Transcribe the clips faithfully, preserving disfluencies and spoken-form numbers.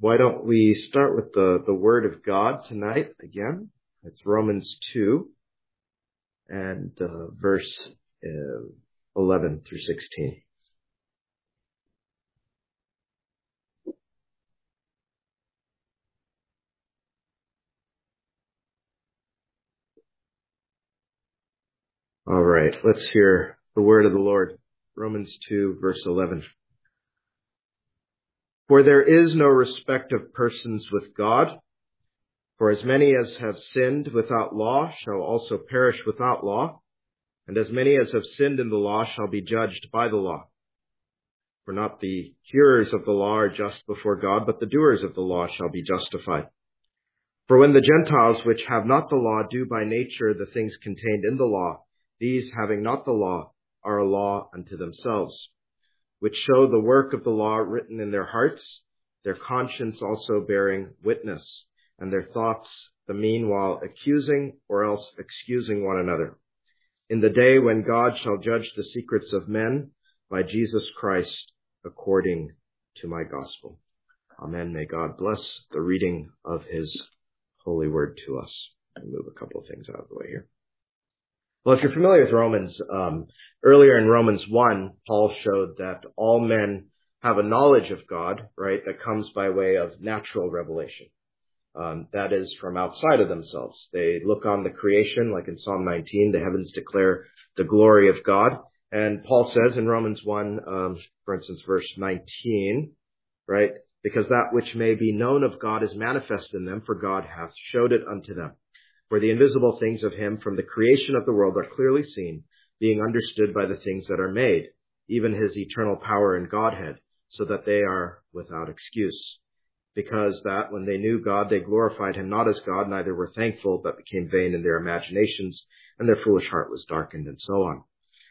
Why don't we start with the, the Word of God tonight again? It's Romans two and uh, verse uh, eleven through sixteen. All right, let's hear the word of the Lord. Romans two, verse eleven. For there is no respect of persons with God, for as many as have sinned without law shall also perish without law, and as many as have sinned in the law shall be judged by the law. For not the hearers of the law are just before God, but the doers of the law shall be justified. For when the Gentiles which have not the law do by nature the things contained in the law, these having not the law are a law unto themselves, which show the work of the law written in their hearts, their conscience also bearing witness, and their thoughts the meanwhile accusing or else excusing one another. In the day when God shall judge the secrets of men by Jesus Christ according to my gospel. Amen. May God bless the reading of his holy word to us. I'll move a couple of things out of the way here. Well, if you're familiar with Romans, um, earlier in Romans one, Paul showed that all men have a knowledge of God, right, that comes by way of natural revelation. Um, that is from outside of themselves. They look on the creation, like in Psalm nineteen, the heavens declare the glory of God. And Paul says in Romans one, um, for instance, verse nineteen, right, because that which may be known of God is manifest in them, for God hath showed it unto them. For the invisible things of him from the creation of the world are clearly seen, being understood by the things that are made, even his eternal power and Godhead, so that they are without excuse. Because that when they knew God, they glorified him not as God, neither were thankful, but became vain in their imaginations, and their foolish heart was darkened, and so on.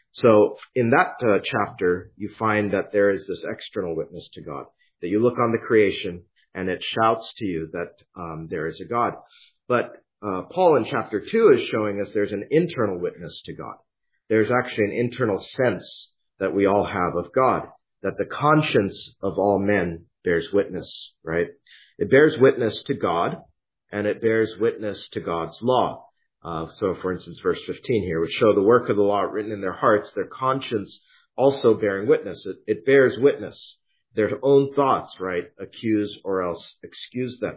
So in that uh, chapter, you find that there is this external witness to God, that you look on the creation, and it shouts to you that um, there is a God. But Uh, Paul in chapter two is showing us there's an internal witness to God. There's actually an internal sense that we all have of God, that the conscience of all men bears witness, right? It bears witness to God, and it bears witness to God's law. Uh, so, for instance, verse fifteen here, which show the work of the law written in their hearts, their conscience also bearing witness. It, it bears witness. Their own thoughts, right, accuse or else excuse them.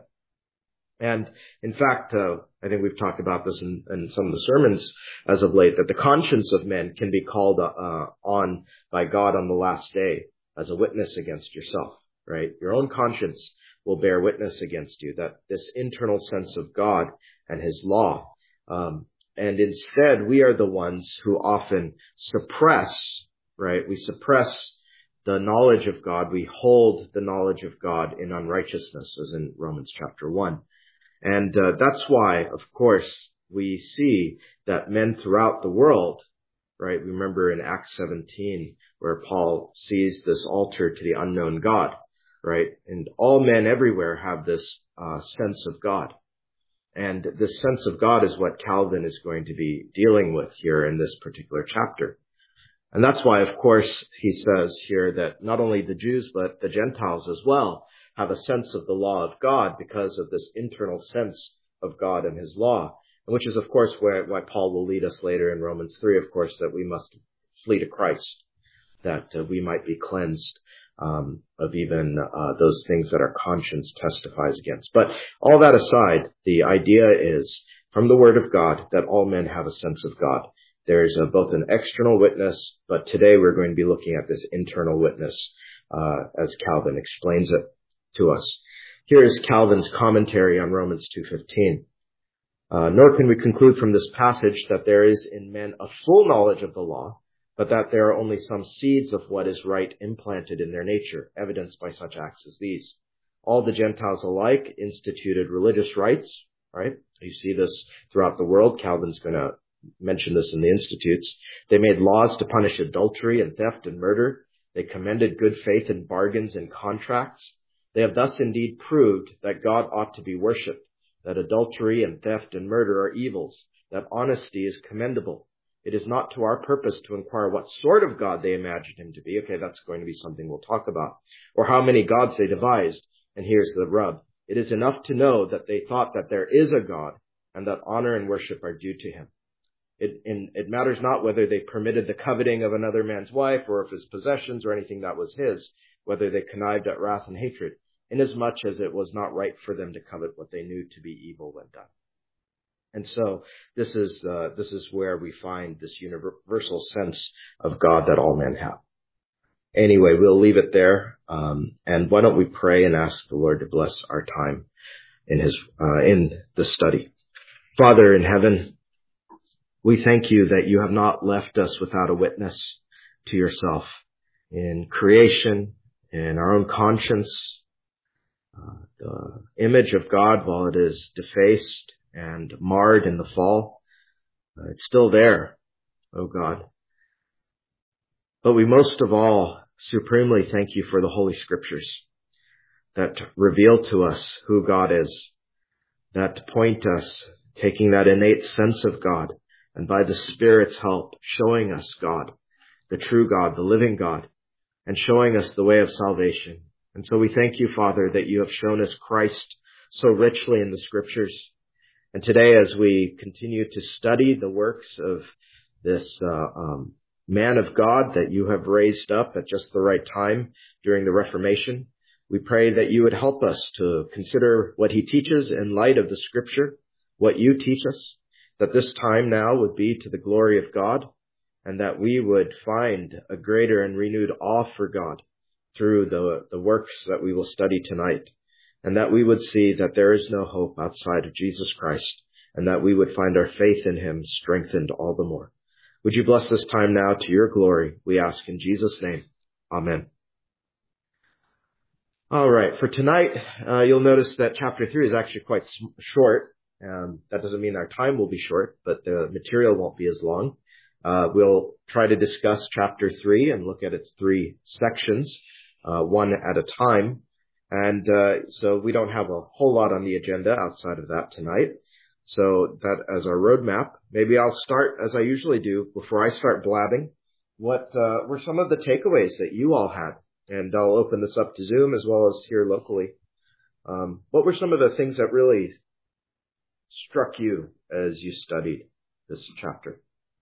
And in fact, uh, I think we've talked about this in, in some of the sermons as of late, that the conscience of men can be called uh, on by God on the last day as a witness against yourself, right? Your own conscience will bear witness against you, that this internal sense of God and his law. Um, and instead, we are the ones who often suppress, right? We suppress the knowledge of God. We hold the knowledge of God in unrighteousness, as in Romans chapter one. And uh, that's why, of course, we see that men throughout the world, right? Remember in Acts seventeen, where Paul sees this altar to the unknown God, right? And all men everywhere have this uh, sense of God. And this sense of God is what Calvin is going to be dealing with here in this particular chapter. And that's why, of course, he says here that not only the Jews, but the Gentiles as well have a sense of the law of God because of this internal sense of God and his law, which is, of course, where, why Paul will lead us later in Romans three, of course, that we must flee to Christ, that uh, we might be cleansed um, of even uh, those things that our conscience testifies against. But all that aside, the idea is from the Word of God that all men have a sense of God. There's a, both an external witness, but today we're going to be looking at this internal witness uh, as Calvin explains it to us. Here is Calvin's commentary on Romans two fifteen. Uh, nor can we conclude from this passage that there is in men a full knowledge of the law, but that there are only some seeds of what is right implanted in their nature, evidenced by such acts as these. All the Gentiles alike instituted religious rites, right? You see this throughout the world. Calvin's going to mention this in the Institutes. They made laws to punish adultery and theft and murder. They commended good faith in bargains and contracts. They have thus indeed proved that God ought to be worshipped, that adultery and theft and murder are evils, that honesty is commendable. It is not to our purpose to inquire what sort of God they imagined him to be. Okay, that's going to be something we'll talk about. Or how many gods they devised. And here's the rub. It is enough to know that they thought that there is a God and that honor and worship are due to him. It, in, it matters not whether they permitted the coveting of another man's wife or of his possessions or anything that was his, whether they connived at wrath and hatred, inasmuch as it was not right for them to covet what they knew to be evil when done. And so this is uh, this is where we find this universal sense of God that all men have. Anyway, we'll leave it there. Um, and why don't we pray and ask the Lord to bless our time in his uh, in the study. Father in heaven, we thank you that you have not left us without a witness to yourself in creation, in our own conscience. Uh, the image of God, while it is defaced and marred in the fall, uh, it's still there, oh God. But we most of all supremely thank you for the Holy Scriptures that reveal to us who God is, that point us, taking that innate sense of God, and by the Spirit's help, showing us God, the true God, the living God, and showing us the way of salvation. And so we thank you, Father, that you have shown us Christ so richly in the Scriptures. And today, as we continue to study the works of this uh, um, man of God that you have raised up at just the right time during the Reformation, we pray that you would help us to consider what he teaches in light of the Scripture, what you teach us, that this time now would be to the glory of God, and that we would find a greater and renewed awe for God through the, the works that we will study tonight, and that we would see that there is no hope outside of Jesus Christ, and that we would find our faith in him strengthened all the more. Would you bless this time now to your glory, we ask in Jesus' name. Amen. All right, for tonight, uh, you'll notice that chapter three is actually quite short. Um, that doesn't mean our time will be short, but the material won't be as long. Uh, we'll try to discuss chapter three and look at its three sections, uh, one at a time. And uh, so we don't have a whole lot on the agenda outside of that tonight. So that as our roadmap, maybe I'll start as I usually do before I start blabbing. What uh, were some of the takeaways that you all had? And I'll open this up to Zoom as well as here locally. Um, what were some of the things that really struck you as you studied this chapter?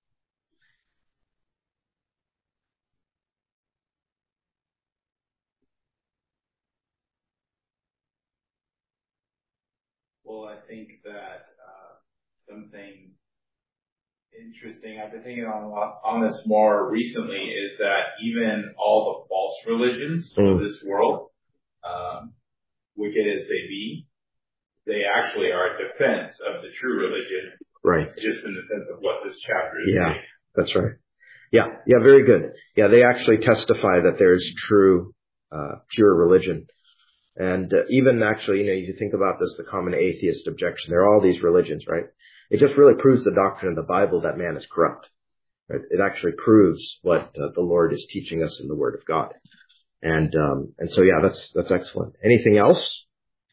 Well, I think that uh, something interesting I've been thinking on on this more recently is that even all the false religions mm. of this world, um, wicked as they be, they actually are a defense of the true religion. Right. Just in the sense of what this chapter is Yeah, saying. That's right. Yeah, yeah, very good. Yeah, they actually testify that there's true, uh, pure religion. And uh, even actually, you know, you think about this, the common atheist objection, there are all these religions, right? It just really proves the doctrine of the Bible that man is corrupt. Right? It actually proves what uh, the Lord is teaching us in the Word of God. And um, and so, yeah, that's that's excellent. Anything else?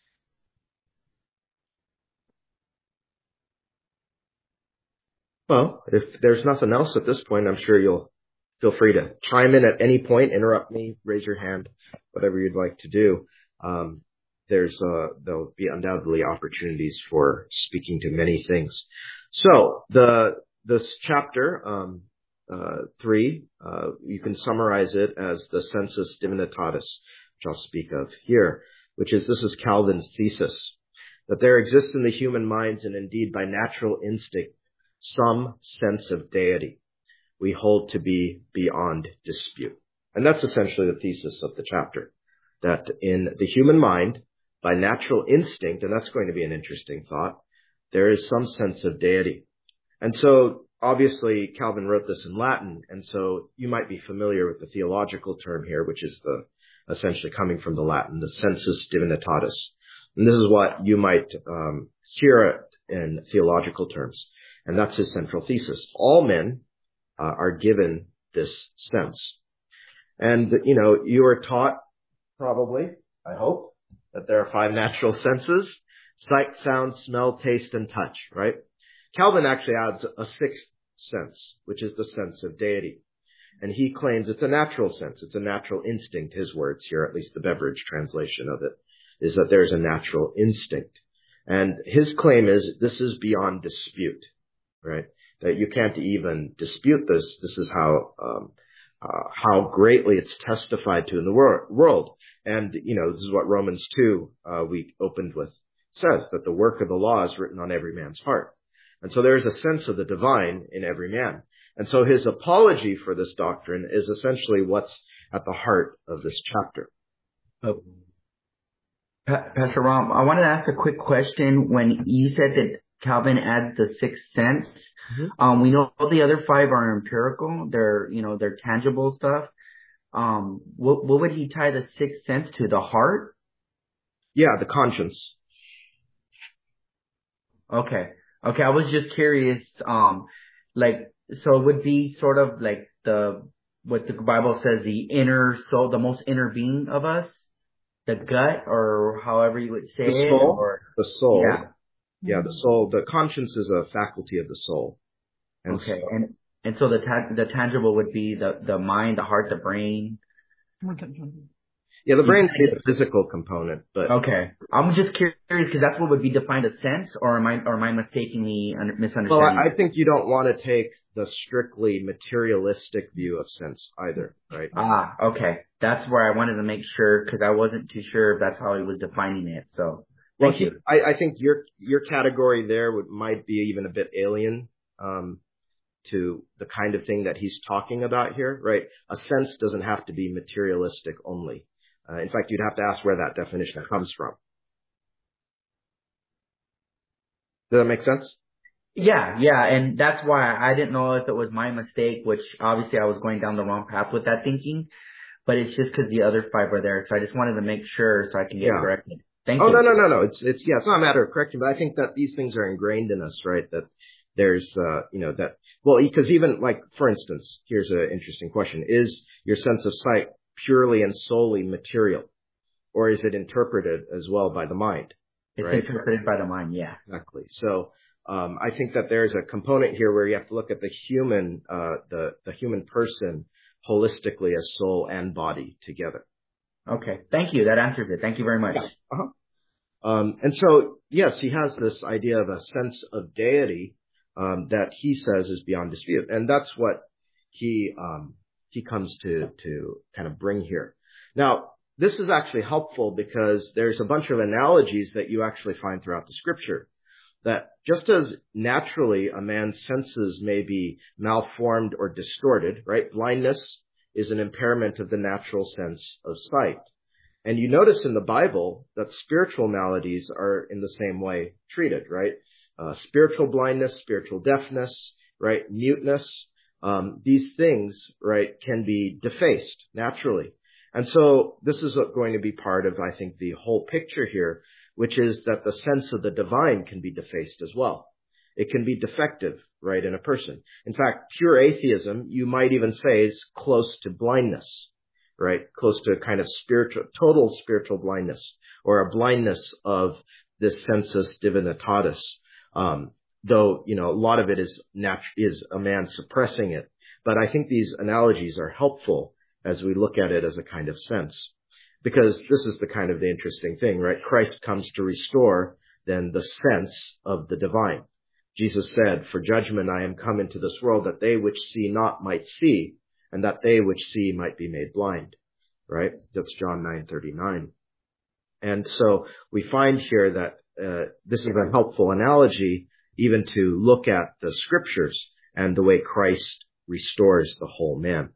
Well, if there's nothing else at this point, I'm sure you'll feel free to chime in at any point, interrupt me, raise your hand, whatever you'd like to do. Um, there's uh, there'll be undoubtedly opportunities for speaking to many things. So the this chapter um, uh, three, uh, you can summarize it as the sensus divinitatis, which I'll speak of here, which is this is Calvin's thesis that there exists in the human minds and indeed by natural instinct some sense of deity we hold to be beyond dispute. And that's essentially the thesis of the chapter, that in the human mind, by natural instinct, and that's going to be an interesting thought, there is some sense of deity. And so, obviously, Calvin wrote this in Latin, and so you might be familiar with the theological term here, which is the essentially coming from the Latin, the sensus divinitatis. And this is what you might um, hear in theological terms. And that's his central thesis. All men uh, are given this sense. And, you know, you are taught probably, I hope, that there are five natural senses: sight, sound, smell, taste, and touch, right? Calvin actually adds a sixth sense, which is the sense of deity. And he claims it's a natural sense. It's a natural instinct, his words here, at least the Beveridge translation of it. is that there's a natural instinct. And his claim is this is beyond dispute, right? That you can't even dispute this. This is how um, uh, how greatly it's testified to in the wor- world. And, you know, this is what Romans two uh, we opened with says, that the work of the law is written on every man's heart. And so there is a sense of the divine in every man. And so his apology for this doctrine is essentially what's at the heart of this chapter. Oh. Pa- Pastor Rom, I wanted to ask a quick question. When you said that Calvin adds the sixth sense, mm-hmm. um, we know the other five are empirical. They're, you know, they're tangible stuff. Um, what, what would he tie the sixth sense to? The heart? Yeah, the conscience. Okay. Okay. I was just curious, um, like, so it would be sort of like the, what the Bible says, the inner soul, the most inner being of us, the gut, or however you would say the it. Soul, or the soul. Yeah. Yeah, the soul. The conscience is a faculty of the soul. And okay. So, and, and so the, ta- the tangible would be the, the mind, the heart, the brain. Yeah, the brain is the physical component, but okay. I'm just curious because that's what would be defined as sense, or am I, or am I mistakenly under, misunderstanding? Well, I, I think you don't want to take the strictly materialistic view of sense either, right? Ah, okay. That's where I wanted to make sure because I wasn't too sure if that's how he was defining it. So, thank well, you. I, I think your your category there would might be even a bit alien um, to the kind of thing that he's talking about here, right? A sense doesn't have to be materialistic only. Uh, in fact, you'd have to ask where that definition comes from. Does that make sense? Yeah, yeah, and that's why I didn't know if it was my mistake, which obviously I was going down the wrong path with that thinking, but it's just because the other five were there, so I just wanted to make sure so I can get yeah. corrected. Thank oh, you. Oh, no, no, no, no. It's, it's, yeah, it's not a matter of correction, but I think that these things are ingrained in us, right? That there's, uh, you know, that, well, because even like, for instance, here's an interesting question. Is your sense of sight purely and solely material, or is it interpreted as well by the mind? It's right? interpreted by the mind, yeah. Exactly. So um, I think that there's a component here where you have to look at the human, uh, the the human person holistically as soul and body together. Okay, thank you. That answers it. Thank you very much. Yeah. Uh-huh. Um, and so yes, he has this idea of a sense of deity um, that he says is beyond dispute, and that's what he um, he comes to to kind of bring here. Now, this is actually helpful because there's a bunch of analogies that you actually find throughout the scripture. That just as naturally a man's senses may be malformed or distorted, right? Blindness is an impairment of the natural sense of sight. And you notice in the Bible that spiritual maladies are in the same way treated, right? Uh, spiritual blindness, spiritual deafness, right? Muteness. Um, these things, right, can be defaced naturally. And so this is going to be part of, I think, the whole picture here, which is that the sense of the divine can be defaced as well. It can be defective, right, in a person. In fact, pure atheism, you might even say, is close to blindness, right? Close to kind of spiritual, total spiritual blindness, or a blindness of this sensus divinitatis. Um, though, you know, a lot of it is nat- is a man suppressing it. But I think these analogies are helpful as we look at it as a kind of sense. Because this is the kind of the interesting thing, right? Christ comes to restore then the sense of the divine. Jesus said, "For judgment I am come into this world, that they which see not might see, and that they which see might be made blind." Right? That's John nine thirty-nine. And so we find here that uh, this is a helpful analogy even to look at the scriptures and the way Christ restores the whole man.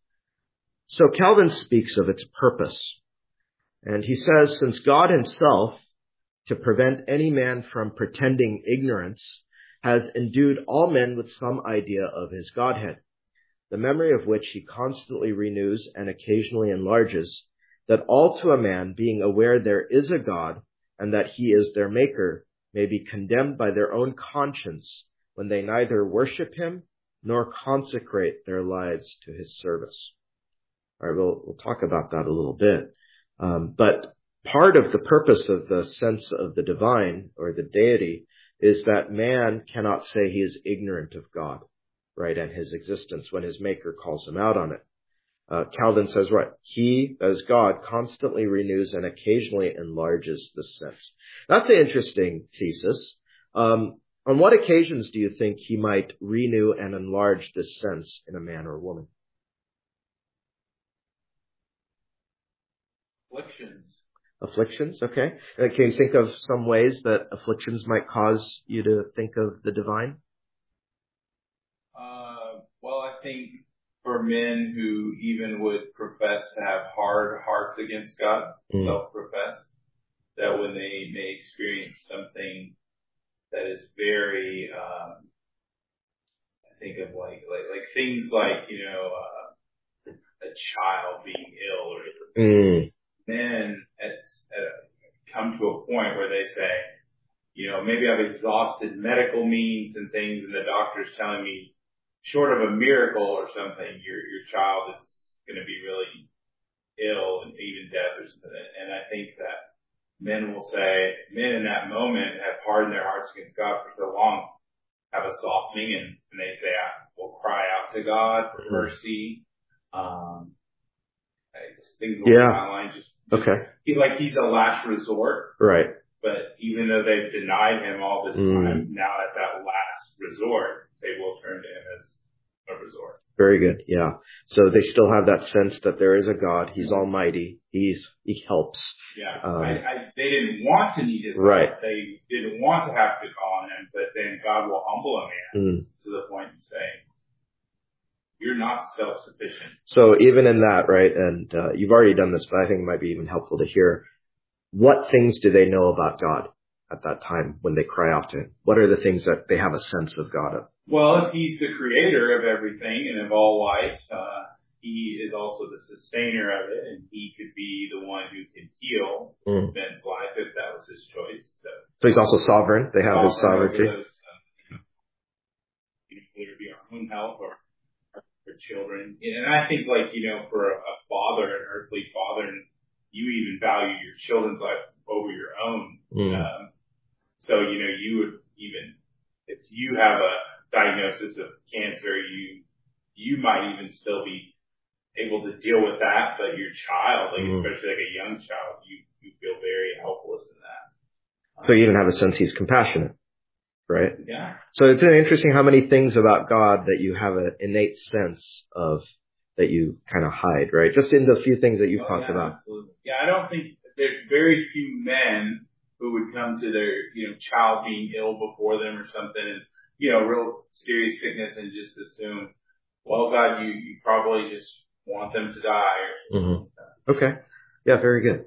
So Calvin speaks of its purpose. And he says, since God himself, to prevent any man from pretending ignorance, has endued all men with some idea of his Godhead, the memory of which he constantly renews and occasionally enlarges, that all to a man, being aware there is a God, and that he is their maker, may be condemned by their own conscience when they neither worship him nor consecrate their lives to his service. All right, we'll, we'll talk about that a little bit. Um, but part of the purpose of the sense of the divine or the deity is that man cannot say he is ignorant of God, right, and his existence when his maker calls him out on it. Uh, Calvin says, right, he, as God, constantly renews and occasionally enlarges the sense. That's an interesting thesis. Um, on what occasions do you think he might renew and enlarge this sense in a man or woman? Afflictions. Afflictions, okay. Uh, can you think of some ways that afflictions might cause you to think of the divine? Uh, well, I think for men who even would profess to have hard hearts against God, mm. self-professed, that when they may experience something that is very, um, I think of like, like, like things like, you know, uh, a child being ill or mm. men at, at, come to a point where they say, you know, maybe I've exhausted medical means and things and the doctor's telling me, short of a miracle or something, your your child is going to be really ill and even death or something. And I think that men will say, men in that moment have hardened their hearts against God for so long, have a softening, and, and they say, I will cry out to God for mercy. Um, things along yeah. that line. Just, just okay. He's like he's a last resort. Right. But even though they've denied him all this mm. time, now at that last resort, they will turn to him as a resort. Very good. Yeah. So they still have that sense that there is a God. He's mm-hmm. almighty. He's, he helps. Yeah. Um, I, I, they didn't want to need his right. help. They didn't want to have to call on him, but then God will humble a man mm. to the point of saying, you're not self-sufficient. So even in that, right, and uh, you've already done this, but I think it might be even helpful to hear, what things do they know about God at that time when they cry out to him? What are the things that they have a sense of God of? Well, if he's the creator of everything and of all life, uh, he is also the sustainer of it, and he could be the one who can heal mm. men's life if that was his choice. So, so he's also sovereign. They have his sovereignty. Those, uh, you know, whether it be our own health or our children. And I think, like, you know, for a, a father, an earthly father, and you even value your children's life over your own. Mm. Um, so, you know, you would even, if you have a diagnosis of cancer, you, you might even still be able to deal with that, but your child, like, mm. especially like a young child, you, you feel very helpless in that. So you even have a sense he's compassionate, right? Yeah. So it's interesting how many things about God that you have an innate sense of that you kind of hide, right? Just in the few things that you've oh, talked yeah, about. Absolutely. Yeah, I don't think there's very few men who would come to their, you know, child being ill before them or something, and, you know, real serious sickness, and just assume, well, God, you, you probably just want them to die or something mm-hmm. like that. Okay. Yeah, very good.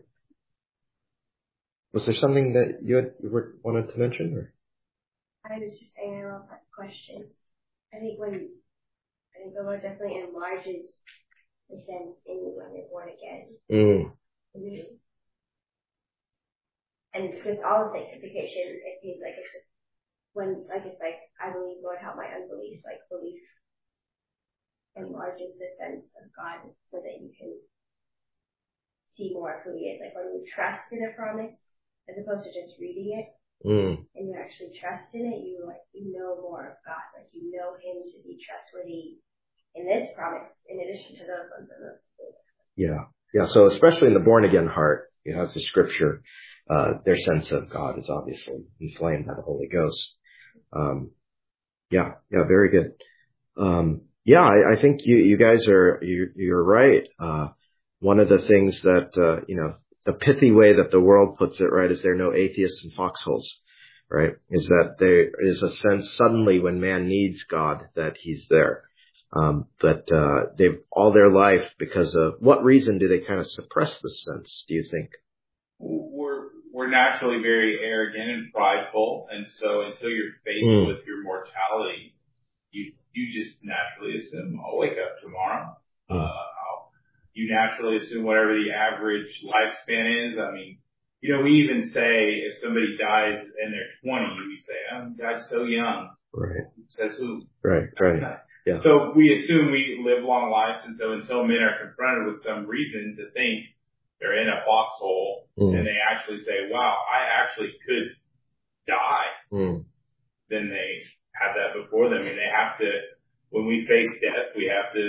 Was there something that you had you were, wanted to mention? Or? I was just saying, I love that question. I think when, I think the Lord definitely enlarges the sense in you when you're born again. Mm. Mm-hmm. And because all of sanctification, it seems like it's just when, like, it's like, I believe, Lord, help my unbelief, like, belief enlarges the sense of God so that you can see more of who he is. Like, when you trust in a promise, as opposed to just reading it, mm. and you actually trust in it, you, like, you know more of God. Like, you know him to be trustworthy in this promise, in addition to those ones and those things. Yeah. Yeah. So especially in the born again heart, it has the scripture. Uh, their sense of God is obviously inflamed by the Holy Ghost. Um, yeah, yeah, very good. Um, yeah, I, I think you, you guys are, you, you're right. Uh, one of the things that, uh, you know, the pithy way that the world puts it, right, is there are no atheists in foxholes, right? Is that there is a sense suddenly when man needs God that he's there. Um, but, uh, they've all their life because of what reason do they kind of suppress this sense, do you think? We're, we're naturally very arrogant and prideful, and so until you're faced mm. with your mortality, you you just naturally assume, I'll wake up tomorrow. Mm. Uh, I'll, you naturally assume whatever the average lifespan is. I mean, you know, we even say if somebody dies and they're twenty, we say, oh, he died so young. Right. Says who? Right, right. Yeah. So we assume we live long lives, and so until men are confronted with some reason to think they're in a foxhole, mm. and they actually say, wow, I actually could die, mm. then they have that before them, and they have to, when we face death, we have to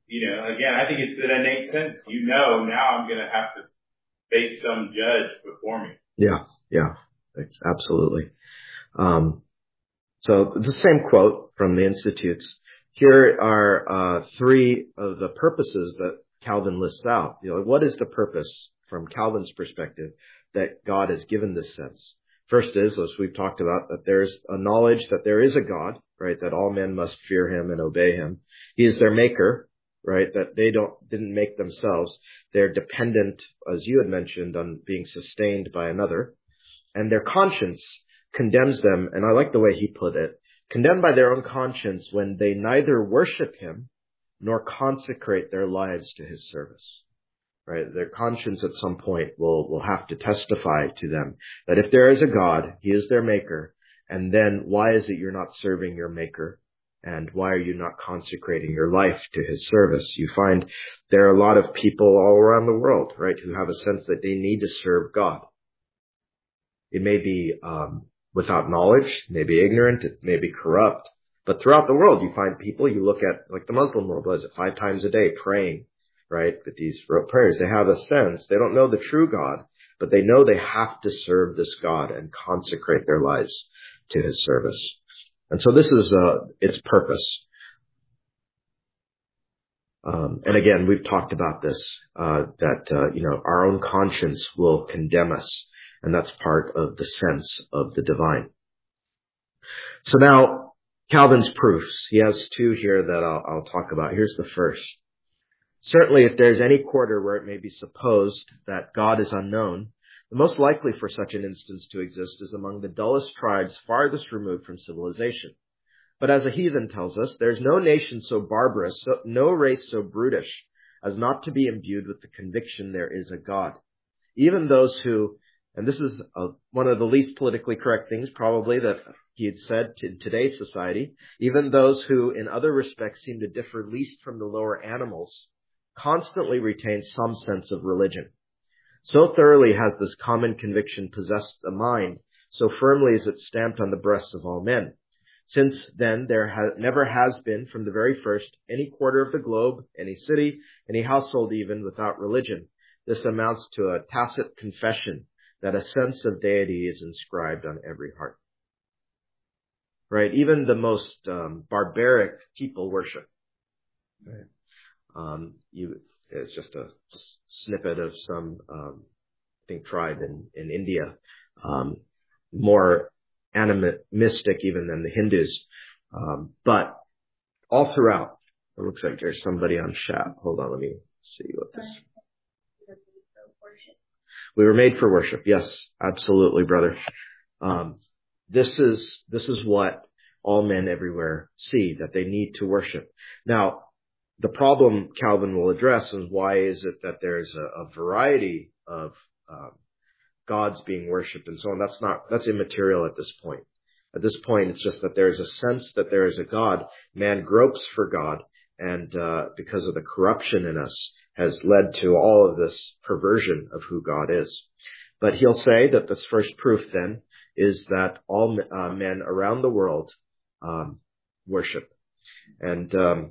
you know, again, I think it's an innate sense. You know, now I'm going to have to face some judge before me. Yeah, yeah, it's absolutely. Um, so the same quote from the Institutes. Here are uh, three of the purposes that Calvin lists out. You know, what is the purpose from Calvin's perspective that God has given this sense? First is, as we've talked about, that there's a knowledge that there is a God, right? That all men must fear him and obey him. He is their maker, right? That they don't, didn't make themselves. They're dependent, as you had mentioned, on being sustained by another. And their conscience condemns them, and I like the way he put it, condemned by their own conscience when they neither worship him nor consecrate their lives to his service. Right? Their conscience at some point will, will have to testify to them that if there is a God, he is their maker. And then why is it you're not serving your maker? And why are you not consecrating your life to his service? You find there are a lot of people all around the world, right, who have a sense that they need to serve God. It may be um, without knowledge, it may be ignorant, it may be corrupt. But throughout the world, you find people, you look at, like the Muslim world, what is it, five times a day praying, right, with these rote prayers. They have a sense, they don't know the true God, but they know they have to serve this God and consecrate their lives to his service. And so this is uh, its purpose. Um, and again, we've talked about this, uh, that, uh, you know, our own conscience will condemn us. And that's part of the sense of the divine. So now, Calvin's proofs. He has two here that I'll, I'll talk about. Here's the first. Certainly, if there's any quarter where it may be supposed that God is unknown, the most likely for such an instance to exist is among the dullest tribes farthest removed from civilization. But as a heathen tells us, there's no nation so barbarous, so, no race so brutish, as not to be imbued with the conviction there is a God. Even those who, and this is a, one of the least politically correct things probably that he had said in today's society, even those who in other respects seem to differ least from the lower animals, constantly retain some sense of religion. So thoroughly has this common conviction possessed the mind, so firmly is it stamped on the breasts of all men. Since then, there ha- never has been, from the very first, any quarter of the globe, any city, any household even, without religion. This amounts to a tacit confession that a sense of deity is inscribed on every heart. Right? Even the most um, barbaric people worship. Right? Um, you, it's just a snippet of some, um, I think, tribe in, in India, um, more animistic even than the Hindus. Um, but all throughout, it looks like there's somebody on chat. Hold on, let me see what this. We were made for worship. Yes, absolutely, brother. Um, this is, this is what all men everywhere see, that they need to worship. Now, the problem Calvin will address is why is it that there's a, a variety of um, gods being worshipped and so on. That's not, that's immaterial at this point. At this point, it's just that there's a sense that there is a God. Man gropes for God, and uh, because of the corruption in us, has led to all of this perversion of who God is. But he'll say that this first proof then is that all uh, men around the world um, worship. And um,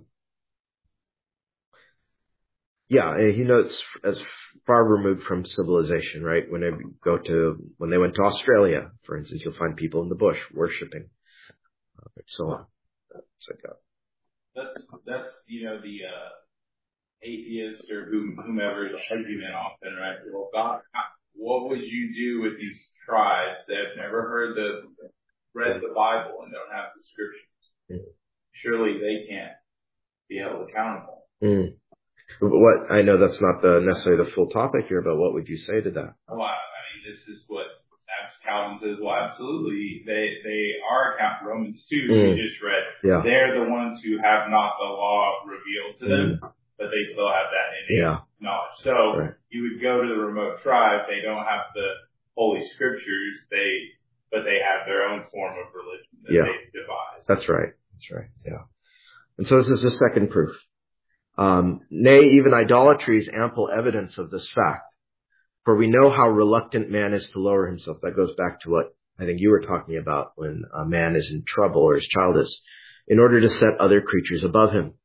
yeah, he notes as far removed from civilization, right? When they go to, when they went to Australia, for instance, you'll find people in the bush worshiping, uh, and so on. It's like a, that's, that's, you know, the, uh, atheist or whom, whomever's argument often, right? Well, God, what would you do with these tribes that have never heard the, read the Bible and don't have the scriptures? Mm. Surely they can't be held accountable. Mm. What, I know that's not the necessarily the full topic here, but what would you say to that? Well, I mean, this is what Calvin says. Well, absolutely, they they are accountable. Romans two, mm. we just read. Yeah. They're the ones who have not the law revealed to them, mm. but they still have that innate yeah. knowledge. So right. you would go to the remote tribe. They don't have the Holy Scriptures. They but they have their own form of religion that yeah. they devise. That's right. That's right. Yeah. And so this is the second proof. Um, nay, even idolatry is ample evidence of this fact. For we know how reluctant man is to lower himself. That goes back to what I think you were talking about when a man is in trouble or his child is, in order to set other creatures above him.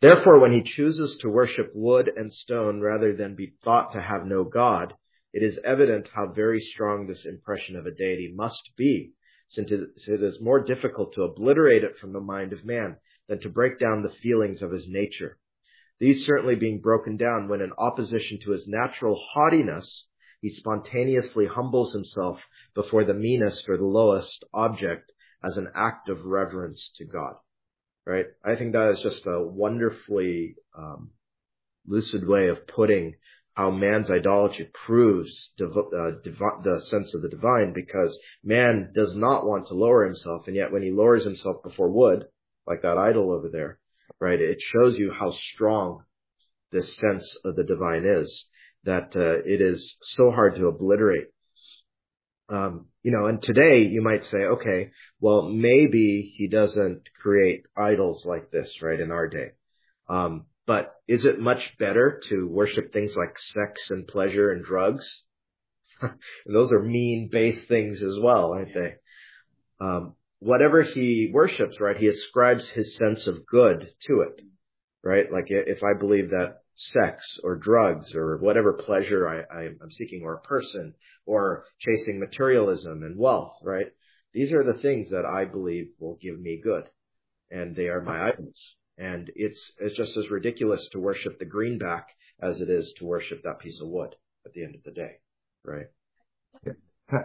Therefore, when he chooses to worship wood and stone rather than be thought to have no God, it is evident how very strong this impression of a deity must be, since it is more difficult to obliterate it from the mind of man than to break down the feelings of his nature. These certainly being broken down when in opposition to his natural haughtiness, he spontaneously humbles himself before the meanest or the lowest object as an act of reverence to God. Right? I think that is just a wonderfully um, lucid way of putting how man's idolatry proves div- uh, div- the sense of the divine, because man does not want to lower himself, and yet when he lowers himself before wood, like that idol over there, right, it shows you how strong this sense of the divine is, that uh, it is so hard to obliterate. Um, you know, and today you might say, okay, well, maybe he doesn't create idols like this, right, in our day. Um, but is it much better to worship things like sex and pleasure and drugs? And those are mean, base things as well, aren't they? Um, whatever he worships, right, he ascribes his sense of good to it, right? Like if I believe that sex or drugs or whatever pleasure I, I, I'm seeking, or a person, or chasing materialism and wealth, right? These are the things that I believe will give me good, and they are my idols. And it's, it's just as ridiculous to worship the greenback as it is to worship that piece of wood at the end of the day, right? Earlier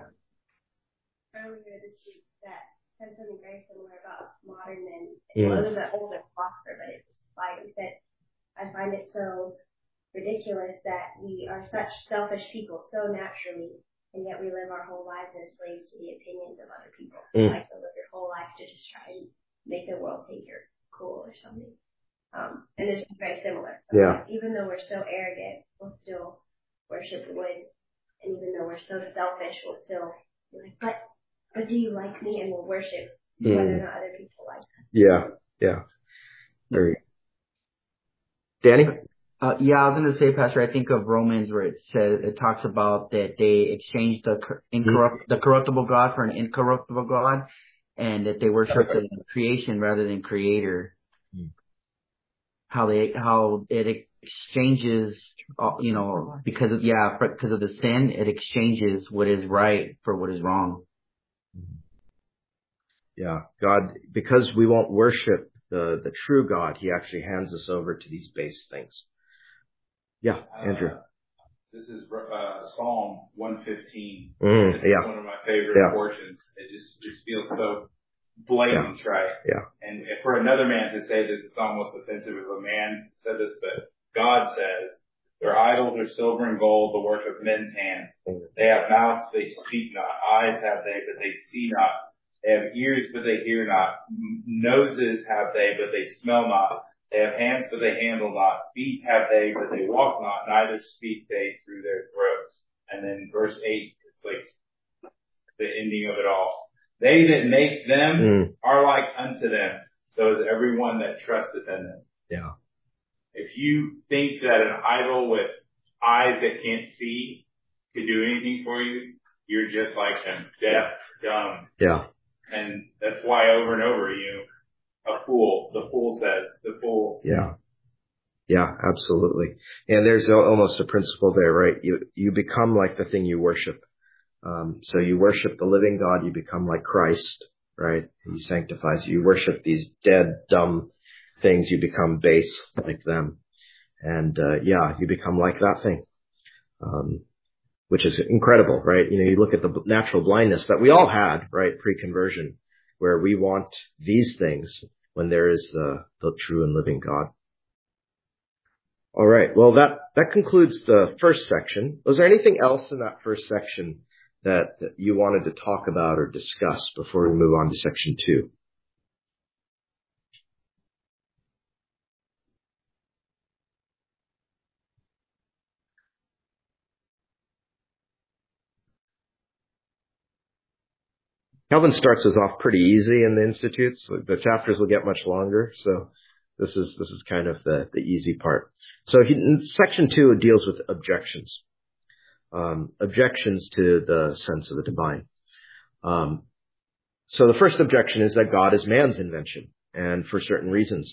this week, that said something very similar about modern men. It Mm. wasn't an older philosopher, but it was like he said, I find it so ridiculous that we are such selfish people so naturally, and yet we live our whole lives as slaves to the opinions of other people. Mm. Like to live your whole life to just try and make the world think you're cool or something. Um, and it's very similar. Yeah. Like, even though we're so arrogant, we'll still worship wood, and even though we're so selfish, we'll still be like, but, but do you like me? And we'll worship Mm. whether or not other people like us. Yeah, yeah. Very. Danny? Uh, yeah, I was going to say, Pastor, I think of Romans where it says, it talks about that they exchanged the cor- incorrupt, the corruptible God for an incorruptible God, and that they worship the creation rather than creator. Mm. How they, how it exchanges, uh, you know, because of, yeah, because of the sin, it exchanges what is right for what is wrong. Yeah, God, because we won't worship the, the true God, he actually hands us over to these base things. Yeah, Andrew. Uh, this is uh, Psalm one fifteen. Mm, this yeah. is one of my favorite Yeah. portions. It just, just feels so blatant, Yeah. right? Yeah. And if for another man to say this, it's almost offensive if a man said this, but God says, their idols are silver and gold, the work of men's hands. They have mouths, they speak not. Eyes have they, but they see not. They have ears, but they hear not. Noses have they, but they smell not. They have hands, but they handle not. Feet have they, but they walk not. Neither speak they through their throats. And then verse eight, it's like the ending of it all. They that make them Mm. are like unto them. So is everyone that trusteth in them. Yeah. If you think that an idol with eyes that can't see could do anything for you, you're just like them. Deaf, dumb. Yeah. And that's why over and over, you know, a fool, the fool says, the fool. Yeah. Yeah, absolutely. And there's al- almost a principle there, right? You, you become like the thing you worship. Um, so you worship the living God, you become like Christ, right? He sanctifies you. You worship these dead, dumb things, you become base like them. And, uh, yeah, you become like that thing. Um, which is incredible, right? You know, you look at the natural blindness that we all had, right? Pre-conversion, where we want these things when there is the, the true and living God. All right. Well, that, that concludes the first section. Was there anything else in that first section that, that you wanted to talk about or discuss before we move on to section two? Calvin starts us off pretty easy in the Institutes. The chapters will get much longer, so this is this is kind of the, the easy part. So he, in section two, it deals with objections, um, objections to the sense of the divine. Um, so the first objection is that God is man's invention, and for certain reasons.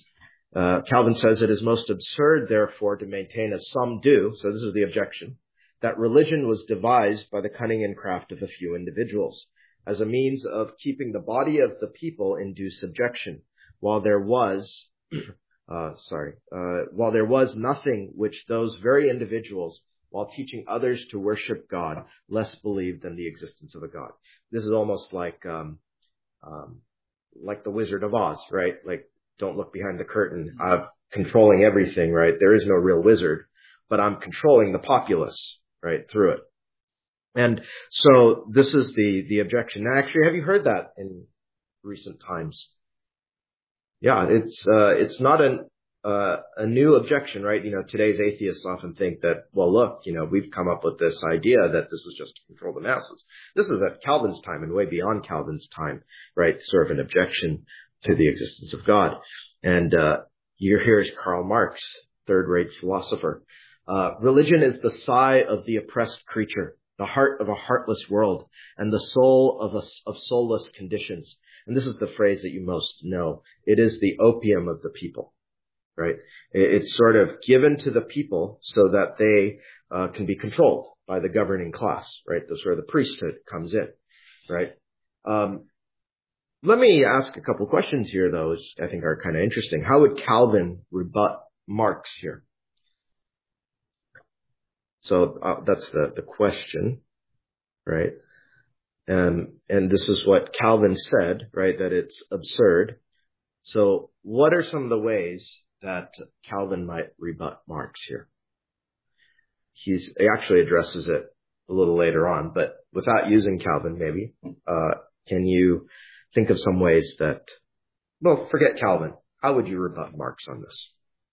Uh, Calvin says it is most absurd, therefore, to maintain, as some do, so this is the objection, that religion was devised by the cunning and craft of a few individuals as a means of keeping the body of the people in due subjection, while there was, uh, sorry, uh, while there was nothing which those very individuals, while teaching others to worship God, less believed than the existence of a God. This is almost like, um, um, like the Wizard of Oz, right? Like, don't look behind the curtain. I'm controlling everything, right? There is no real wizard, but I'm controlling the populace, right, through it. And so this is the, the objection. Now, actually, have you heard that in recent times? Yeah, it's, uh, it's not an, uh, a new objection, right? You know, today's atheists often think that, well, look, you know, we've come up with this idea that this is just to control the masses. This is at Calvin's time and way beyond Calvin's time, right? Sort of an objection to the existence of God. And, uh, here, here's Karl Marx, third-rate philosopher. Uh, religion is the sigh of the oppressed creature, the heart of a heartless world, and the soul of a, of soulless conditions. And this is the phrase that you most know. It is the opium of the people, right? It's sort of given to the people so that they uh, can be controlled by the governing class, right? That's where the priesthood comes in, right? Um, let me ask a couple questions here, though, which I think are kind of interesting. How would Calvin rebut Marx here? So uh, that's the, the question, right? Um, and this is what Calvin said, right, that it's absurd. So what are some of the ways that Calvin might rebut Marx here? He's, he actually addresses it a little later on, but without using Calvin, maybe, uh, can you think of some ways that, well, forget Calvin. How would you rebut Marx on this?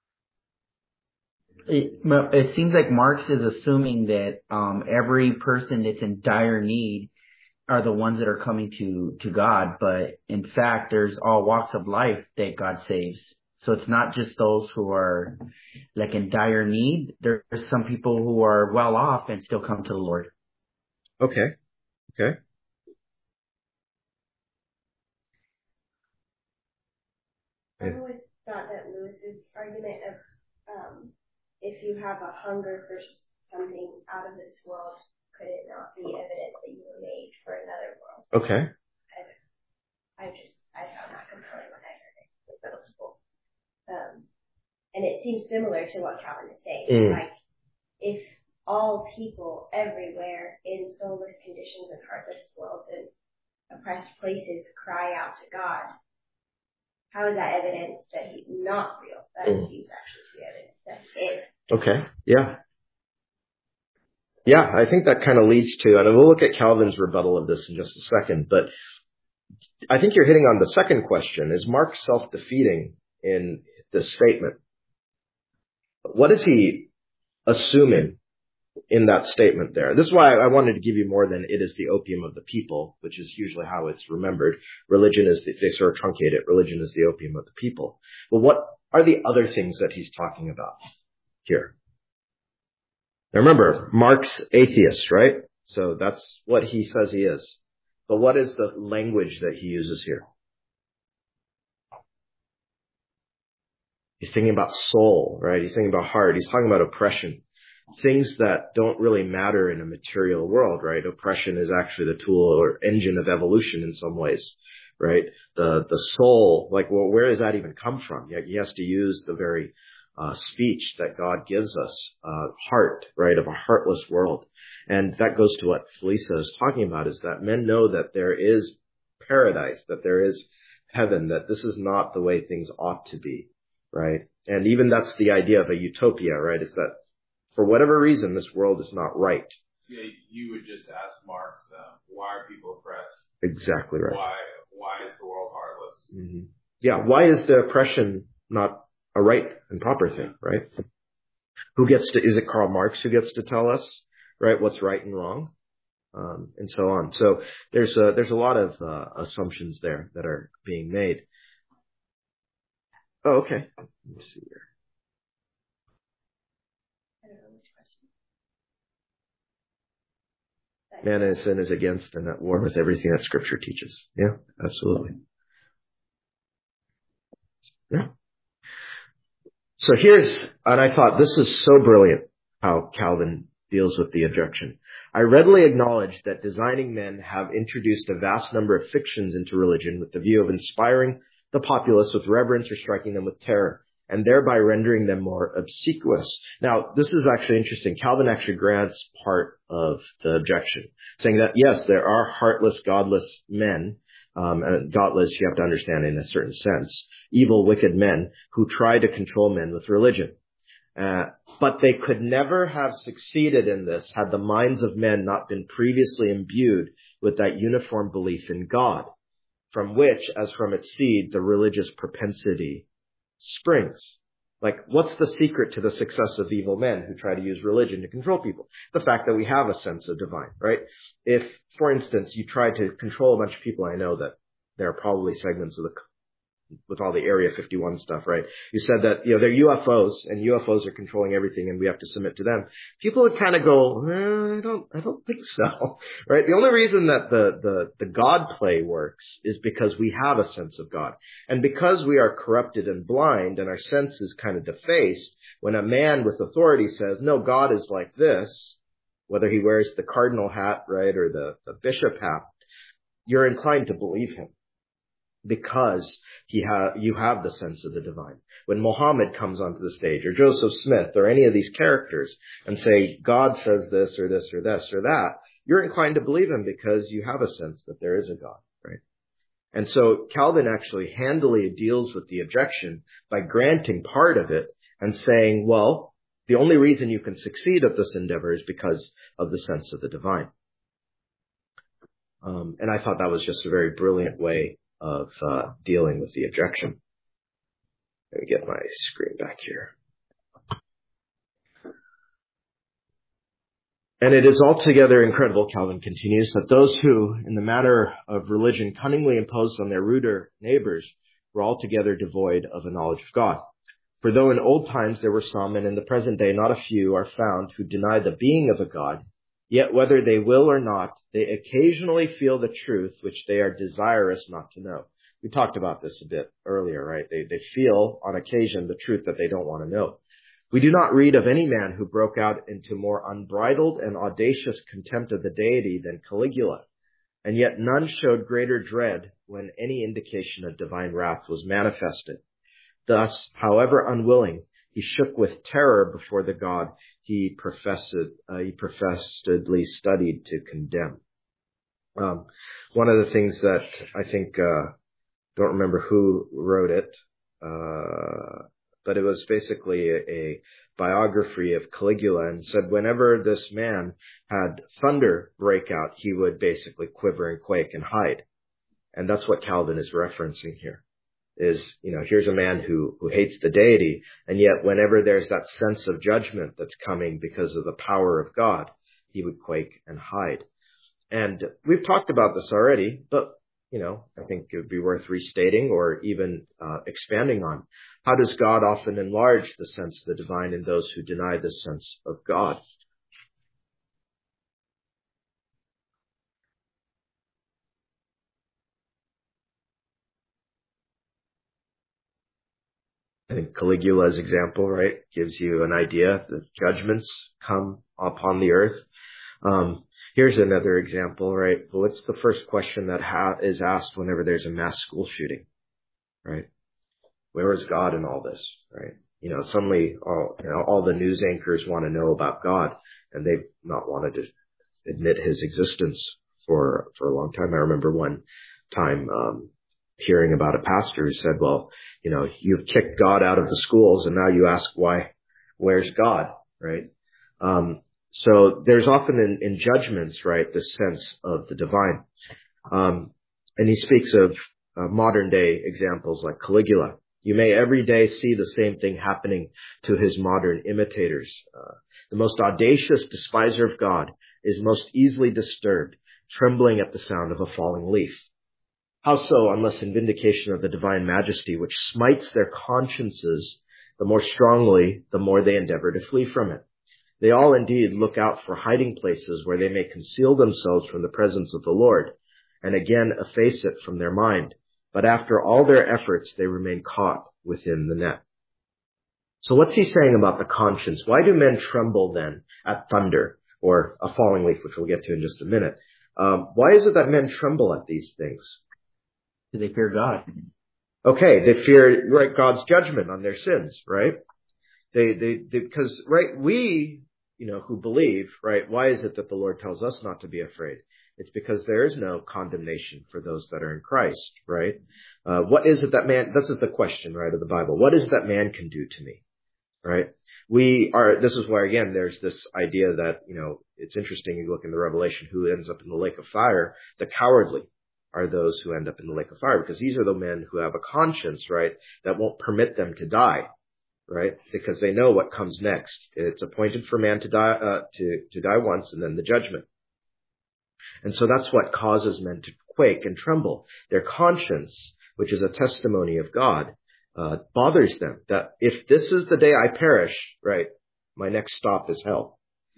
It, it seems like Marx is assuming that um, every person that's in dire need are the ones that are coming to, to God. But in fact, there's all walks of life that God saves. So it's not just those who are like in dire need. There's some people who are well off and still come to the Lord. Okay. Okay. I've always thought that Lewis's argument of um, if you have a hunger for something out of this world, could it not be evidence that you were made for another world? Okay. I, I just, I found that compelling when I heard it. It was cool. Um, and it seems similar to what Calvin is saying. Mm. Like, if all people everywhere in soulless conditions and heartless worlds and oppressed places cry out to God, how is that evidence that he's not real? That mm. seems actually to be evidence that he is. Okay. Yeah. Yeah, I think that kind of leads to, and we'll look at Calvin's rebuttal of this in just a second, but I think you're hitting on the second question. Is Marx self-defeating in this statement? What is he assuming in that statement there? This is why I wanted to give you more than it is the opium of the people, which is usually how it's remembered. Religion is, the, they sort of truncate it. Religion is the opium of the people. But what are the other things that he's talking about here? Now remember, Marx, atheist, right? So that's what he says he is. But what is the language that he uses here? He's thinking about soul, right? He's thinking about heart. He's talking about oppression. Things that don't really matter in a material world, right? Oppression is actually the tool or engine of evolution in some ways, right? The the soul, like, well, where does that even come from? He has to use the very uh, speech that God gives us, uh, heart, right, of a heartless world. And that goes to what Felisa is talking about, is that men know that there is paradise, that there is heaven, that this is not the way things ought to be, right? And even that's the idea of a utopia, right? It's that for whatever reason, this world is not right. Yeah, you would just ask Marx, uh, why are people oppressed? Exactly right. Why, why is the world heartless? Mm-hmm. Yeah, why is the oppression not a right and proper thing, right? Who gets to, is it Karl Marx who gets to tell us, right, what's right and wrong, um, and so on. So there's a, there's a lot of uh, assumptions there that are being made. Oh, okay. Let me see here. Man and sin is against and at war with everything that Scripture teaches. Yeah, absolutely. Yeah. So here's, and I thought this is so brilliant how Calvin deals with the objection. I readily acknowledge that designing men have introduced a vast number of fictions into religion with the view of inspiring the populace with reverence or striking them with terror, and thereby rendering them more obsequious. Now, this is actually interesting. Calvin actually grants part of the objection, saying that, yes, there are heartless, godless men, um, and godless, you have to understand in a certain sense, evil, wicked men who try to control men with religion. Uh, but they could never have succeeded in this had the minds of men not been previously imbued with that uniform belief in God, from which, as from its seed, the religious propensity springs. Like, what's the secret to the success of evil men who try to use religion to control people? The fact that we have a sense of divine, right? If, for instance, you try to control a bunch of people, I know that there are probably segments of the with all the Area fifty-one stuff, right? You said that, you know, they're U F Os and U F Os are controlling everything and we have to submit to them. People would kind of go, eh, I don't, I don't think so, right? The only reason that the, the, the God play works is because we have a sense of God. And because we are corrupted and blind and our sense is kind of defaced, when a man with authority says, no, God is like this, whether he wears the cardinal hat, right, or the, the bishop hat, you're inclined to believe him. Because he ha- you have the sense of the divine. When Muhammad comes onto the stage, or Joseph Smith, or any of these characters, and say, God says this, or this, or this, or that, you're inclined to believe him because you have a sense that there is a God, right? And so Calvin actually handily deals with the objection by granting part of it and saying, well, the only reason you can succeed at this endeavor is because of the sense of the divine. Um, and I thought that was just a very brilliant way of uh, dealing with the objection. Let me get my screen back here. And it is altogether incredible, Calvin continues, that those who, in the matter of religion, cunningly imposed on their ruder neighbors were altogether devoid of a knowledge of God. For though in old times there were some, and in the present day not a few, are found who deny the being of a God, yet whether they will or not, they occasionally feel the truth which they are desirous not to know. We talked about this a bit earlier, right? They, they feel on occasion the truth that they don't want to know. We do not read of any man who broke out into more unbridled and audacious contempt of the deity than Caligula, and yet none showed greater dread when any indication of divine wrath was manifested. Thus, however unwilling, he shook with terror before the God he professed, uh, he professedly studied to condemn. Um, one of the things that I think, uh, don't remember who wrote it, uh, but it was basically a, a biography of Caligula, and said whenever this man had thunder break out, he would basically quiver and quake and hide. And that's what Calvin is referencing here. Is, you know, here's a man who, who hates the deity, and yet whenever there's that sense of judgment that's coming because of the power of God, he would quake and hide. And we've talked about this already, but, you know, I think it would be worth restating or even uh, expanding on. How does God often enlarge the sense of the divine in those who deny this sense of God? I think Caligula's example, right, gives you an idea that judgments come upon the earth. Um, here's another example, right? What's the first question that ha- is asked whenever there's a mass school shooting, right? Where is God in all this, right? You know, suddenly all, you know, all the news anchors want to know about God, and they've not wanted to admit his existence for, for a long time. I remember one time, um, hearing about a pastor who said, well, you know, you've kicked God out of the schools and now you ask why, where's God, right? Um, so there's often in, in judgments, right, this sense of the divine. Um, and he speaks of uh, modern day examples like Caligula. You may every day see the same thing happening to his modern imitators. Uh, the most audacious despiser of God is most easily disturbed, trembling at the sound of a falling leaf. How so, unless in vindication of the divine majesty, which smites their consciences the more strongly, the more they endeavor to flee from it. They all indeed look out for hiding places where they may conceal themselves from the presence of the Lord, and again efface it from their mind. But after all their efforts, they remain caught within the net. So what's he saying about the conscience? Why do men tremble then at thunder or a falling leaf, which we'll get to in just a minute? Um, why is it that men tremble at these things? Do they fear God? Okay, they fear, right, God's judgment on their sins, right? They, they, they, because, right, we, you know, who believe, right, why is it that the Lord tells us not to be afraid? It's because there is no condemnation for those that are in Christ, right? Uh, what is it that man, this is the question, right, of the Bible. What is it that man can do to me, right? We are, this is why, again, there's this idea that, you know, it's interesting, you look in the Revelation, who ends up in the lake of fire, the cowardly are those who end up in the lake of fire, because these are the men who have a conscience, right, that won't permit them to die, right, because they know what comes next. It's appointed for man to die, uh, to, to die once, and then the judgment. And so that's what causes men to quake and tremble. Their conscience, which is a testimony of God, uh, bothers them, that if this is the day I perish, right, my next stop is hell.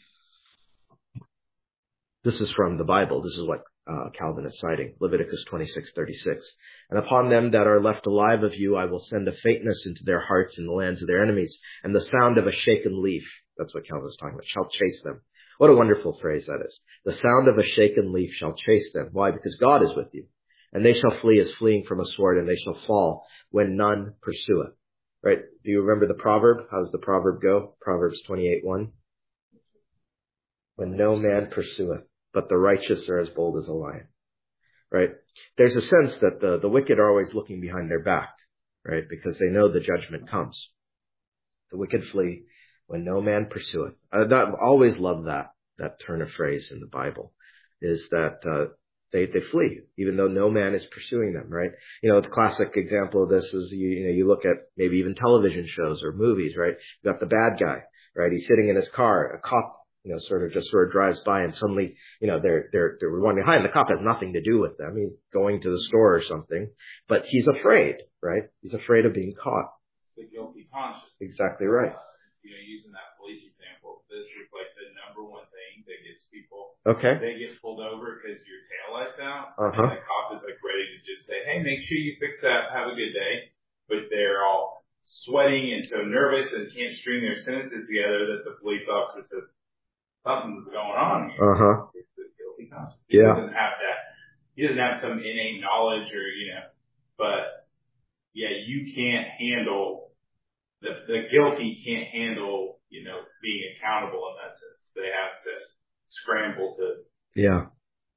This is from the Bible. This is what Uh, Calvin is citing, Leviticus twenty-six thirty-six. And upon them that are left alive of you, I will send a faintness into their hearts in the lands of their enemies, and the sound of a shaken leaf, that's what Calvin is talking about, shall chase them. What a wonderful phrase that is. The sound of a shaken leaf shall chase them. Why? Because God is with you. And they shall flee as fleeing from a sword, and they shall fall when none pursueth. Right? Do you remember the proverb? How does the proverb go? Proverbs twenty-eight one. When no man pursueth, but the righteous are as bold as a lion, right? There's a sense that the, the wicked are always looking behind their back, right? Because they know the judgment comes. The wicked flee when no man pursueth. I that, always love that, that turn of phrase in the Bible, is that, uh, they, they flee, even though no man is pursuing them, right? You know, the classic example of this is, you, you know, you look at maybe even television shows or movies, right? You got the bad guy, right? He's sitting in his car, a cop, you know, sort of just sort of drives by, and suddenly, you know, they're, they're, they're one behind. The cop has nothing to do with them. He's going to the store or something, but he's afraid, right? He's afraid of being caught. It's the guilty conscience. Exactly right. Uh, you know, using that police example, this is like the number one thing that gets people. Okay. They get pulled over because your taillight's out. Uh-huh. And the cop is like ready to just say, hey, make sure you fix that. Have a good day. But they're all sweating and so nervous and can't string their sentences together that the police officer says, something's going on here. Uh-huh. It's the guilty conscience. He Yeah. doesn't have that. He doesn't have some innate knowledge or, you know, but yeah, you can't handle, the, the guilty can't handle, you know, being accountable in that sense. They have to scramble to, Yeah.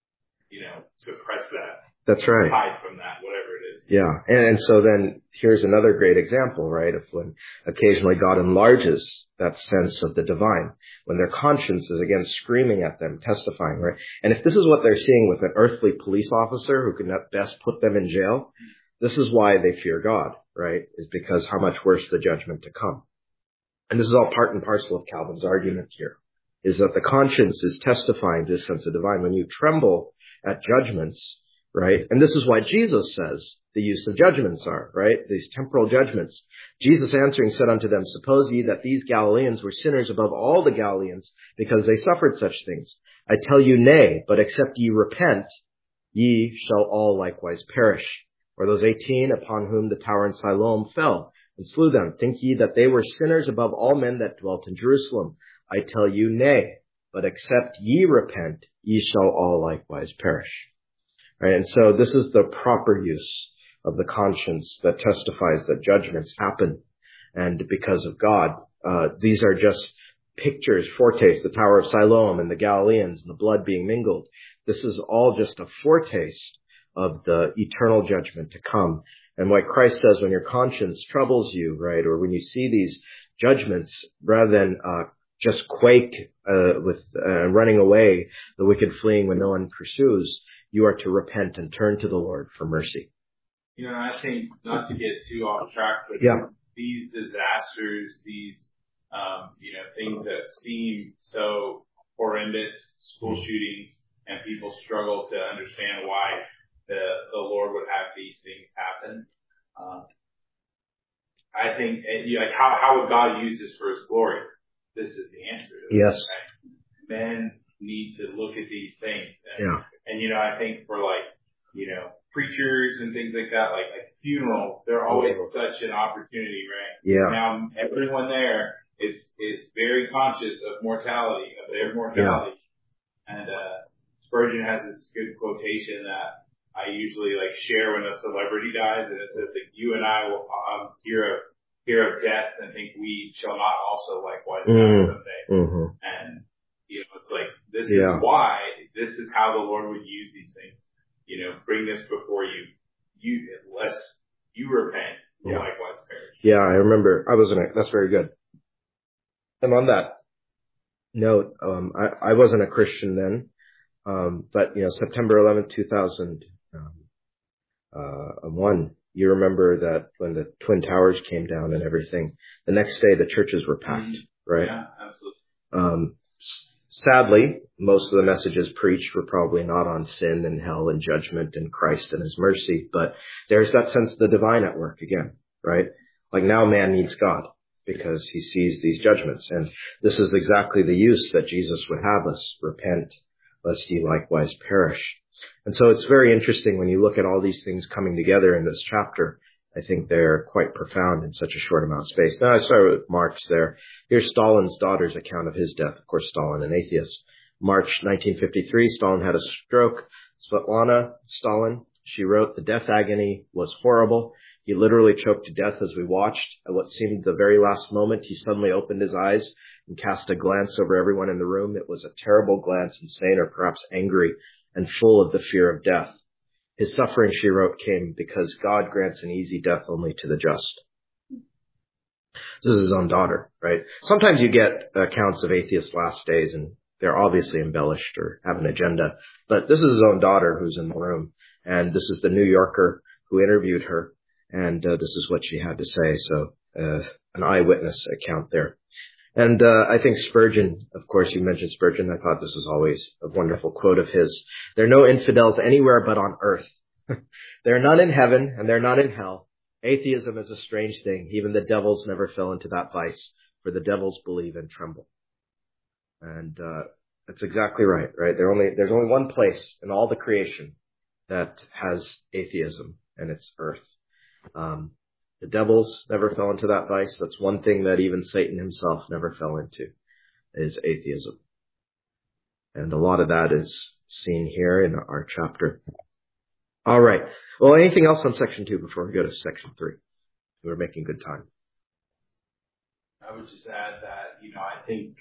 you know, suppress that. That's right. Hide from that, whatever it is. Yeah. And, and so then here's another great example, right, of when occasionally God enlarges that sense of the divine, when their conscience is again screaming at them, testifying, right? And if this is what they're seeing with an earthly police officer who can at best put them in jail, this is why they fear God, right? Is because how much worse the judgment to come. And this is all part and parcel of Calvin's argument here, is that the conscience is testifying to this sense of divine. When you tremble at judgments, right? And this is why Jesus says the use of judgments are, right? These temporal judgments. Jesus answering said unto them, suppose ye that these Galileans were sinners above all the Galileans because they suffered such things? I tell you, nay, but except ye repent, ye shall all likewise perish. Or those eighteen upon whom the tower in Siloam fell and slew them, think ye that they were sinners above all men that dwelt in Jerusalem? I tell you, nay, but except ye repent, ye shall all likewise perish. Right? And so this is the proper use of the conscience that testifies that judgments happen. And because of God, uh, these are just pictures, foretastes, the Tower of Siloam and the Galileans and the blood being mingled. This is all just a foretaste of the eternal judgment to come. And what Christ says, when your conscience troubles you, right, or when you see these judgments, rather than uh, just quake uh, with uh, running away, the wicked fleeing when no one pursues, you are to repent and turn to the Lord for mercy. You know, I think, not to get too off track, but yeah. these disasters, these, um, you know, things that seem so horrendous, school shootings, and people struggle to understand why the, the Lord would have these things happen. Um, I think, you know, like, how, how would God use this for His glory? This is the answer to it. Yes. Right? Men need to look at these things. And, yeah. and, you know, I think for like, you know, preachers and things like that, like, like funeral, they're always oh. such an opportunity, right? Yeah. Now everyone there is is very conscious of mortality, of their mortality. Yeah. And uh, Spurgeon has this good quotation that I usually like share when a celebrity dies, and it says that you and I will um, hear of hear of death and think we shall not also likewise die mm. someday. Mm-hmm. And you know, it's like this yeah. is why this is how the Lord would use these things. You know, bring this before you, you unless you repent, will yeah. likewise perish. Yeah, I remember. I wasn't. A, that's very good. And on that note, um, I, I wasn't a Christian then, um, but you know, September eleventh, two thousand one. You remember that when the Twin Towers came down and everything, the next day the churches were packed, mm-hmm. right? Yeah, absolutely. Um, sadly, most of the messages preached were probably not on sin and hell and judgment and Christ and His mercy, but there's that sense of the divine at work again, right? Like now man needs God because he sees these judgments, and this is exactly the use that Jesus would have us: repent, lest ye likewise perish. And so it's very interesting when you look at all these things coming together in this chapter. I think they're quite profound in such a short amount of space. Now I started with Marx there. Here's Stalin's daughter's account of his death. Of course, Stalin, an atheist. March nineteen fifty-three, Stalin had a stroke. Svetlana Stalin, she wrote, "The death agony was horrible. He literally choked to death as we watched. At what seemed the very last moment, he suddenly opened his eyes and cast a glance over everyone in the room. It was a terrible glance, insane or perhaps angry, and full of the fear of death. His suffering," she wrote, "came because God grants an easy death only to the just." This is his own daughter, right? Sometimes you get accounts of atheists' last days, and they're obviously embellished or have an agenda. But this is his own daughter who's in the room, and this is the New Yorker who interviewed her, and uh, this is what she had to say. So uh, an eyewitness account there. And uh, I think Spurgeon, of course, you mentioned Spurgeon. I thought this was always a wonderful quote of his. "There are no infidels anywhere but on earth. There are none in heaven, and they're not in hell. Atheism is a strange thing. Even the devils never fell into that vice, for the devils believe and tremble." And uh, that's exactly right, right? There only There's only one place in all the creation that has atheism, and it's earth. Um The devils never fell into that vice. That's one thing that even Satan himself never fell into, is atheism. And a lot of that is seen here in our chapter. All right. Well, anything else on section two before we go to section three? We're making good time. I would just add that, you know, I think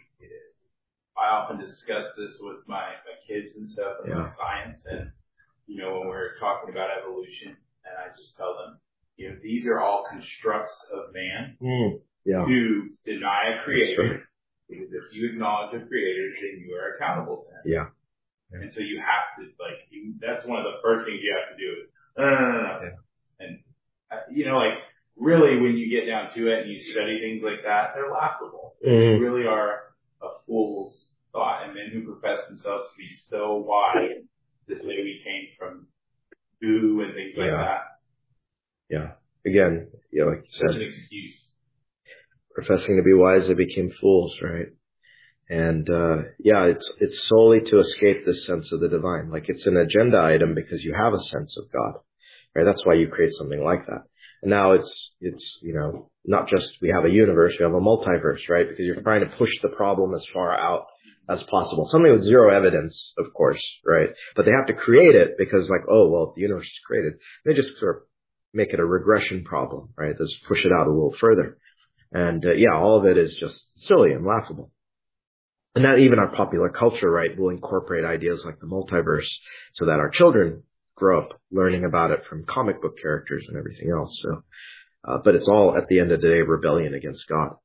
I often discuss this with my, my kids and stuff about yeah. science. And, you know, when we're talking about evolution, and I just tell them, you know, these are all constructs of man mm, yeah. who deny a creator. Right. Because if you acknowledge a creator, then you are accountable to him. Yeah. yeah. And so you have to, like, you, that's one of the first things you have to do is, no, no, no, no. Yeah. And, uh, you know, like, really when you get down to it and you study things like that, they're laughable. Mm. They really are a fool's thought. And men who profess themselves to be so wise, this way we came from goo and things like yeah. that. Yeah. Again, you know, like you said, such an excuse. Professing to be wise, they became fools, right? And, uh, yeah, it's, it's solely to escape this sense of the divine. Like it's an agenda item because you have a sense of God, right? That's why you create something like that. And now it's, it's, you know, not just we have a universe, we have a multiverse, right? Because you're trying to push the problem as far out as possible. Something with zero evidence, of course, right? But they have to create it because like, oh, well, the universe is created. They just sort of make it a regression problem, right? Let's push it out a little further. And uh, yeah, all of it is just silly and laughable. And not even our popular culture, right, will incorporate ideas like the multiverse so that our children grow up learning about it from comic book characters and everything else. So, uh, but it's all at the end of the day rebellion against God.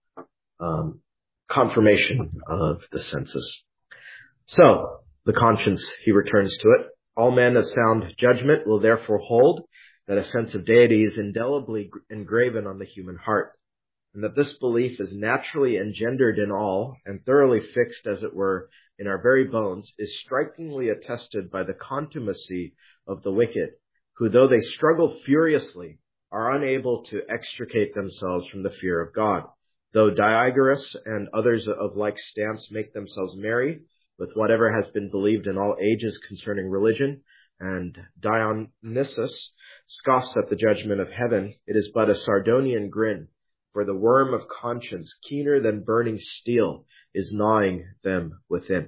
Um, confirmation of the senses. So the conscience, he returns to it. All men of sound judgment will therefore hold that a sense of deity is indelibly engraven on the human heart, and that this belief is naturally engendered in all and thoroughly fixed, as it were, in our very bones, is strikingly attested by the contumacy of the wicked, who, though they struggle furiously, are unable to extricate themselves from the fear of God. Though Diagoras and others of like stamps make themselves merry with whatever has been believed in all ages concerning religion, and Dionysus scoffs at the judgment of heaven, it is but a Sardonian grin, for the worm of conscience, keener than burning steel, is gnawing them within.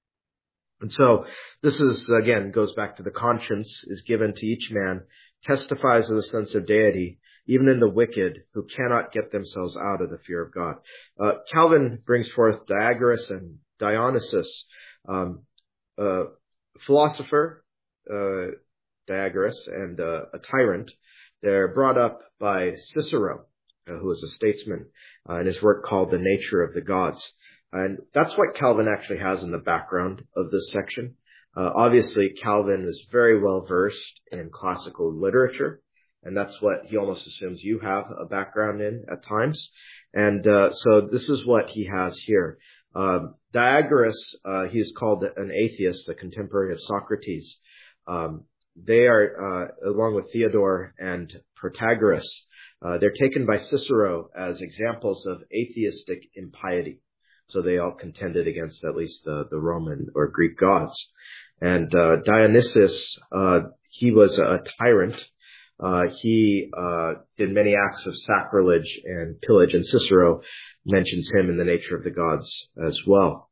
And so this is, again, goes back to the conscience is given to each man, testifies of the sense of deity, even in the wicked who cannot get themselves out of the fear of God. Uh, Calvin brings forth Diagoras and Dionysius, um, a philosopher, uh, Diagoras, and uh, a tyrant. They're brought up by Cicero, uh, who is a statesman, uh, in his work called The Nature of the Gods. And that's what Calvin actually has in the background of this section. Uh, obviously, Calvin is very well versed in classical literature, and that's what he almost assumes you have a background in at times. And uh, so this is what he has here. Um, Diagoras, uh, he is called an atheist, a contemporary of Socrates. Um, they are, uh, along with Theodore and Protagoras, uh, they're taken by Cicero as examples of atheistic impiety. So they all contended against at least the, the Roman or Greek gods. And uh, Dionysius, uh, he was a tyrant. Uh, he uh, did many acts of sacrilege and pillage, and Cicero mentions him in The Nature of the Gods as well.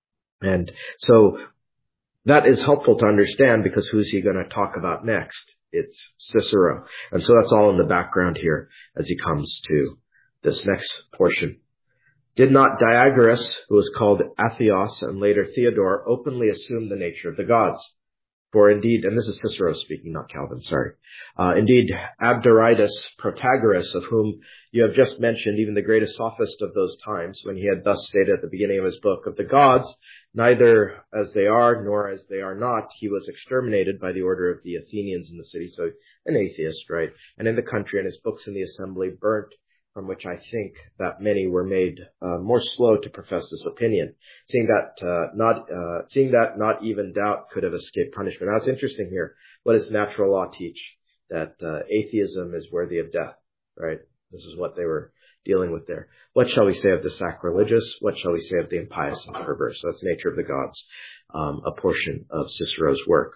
And so that is helpful to understand, because who's he going to talk about next? It's Cicero. And so that's all in the background here as he comes to this next portion. Did not Diagoras, who was called Atheos and later Theodore, openly assume the nature of the gods? For indeed, and this is Cicero speaking, not Calvin, sorry. Uh, indeed, Abderitus Protagoras, of whom you have just mentioned, even the greatest sophist of those times, when he had thus stated at the beginning of his book of the gods, neither as they are nor as they are not, he was exterminated by the order of the Athenians in the city. So an atheist, right? And in the country, and his books in the assembly burnt, from which I think that many were made uh, more slow to profess this opinion, seeing that uh, not uh, seeing that not even doubt could have escaped punishment. Now it's interesting here. What does natural law teach? That uh, atheism is worthy of death, right? This is what they were dealing with there. What shall we say of the sacrilegious? What shall we say of the impious and perverse? So that's Nature of the Gods, um, a portion of Cicero's work.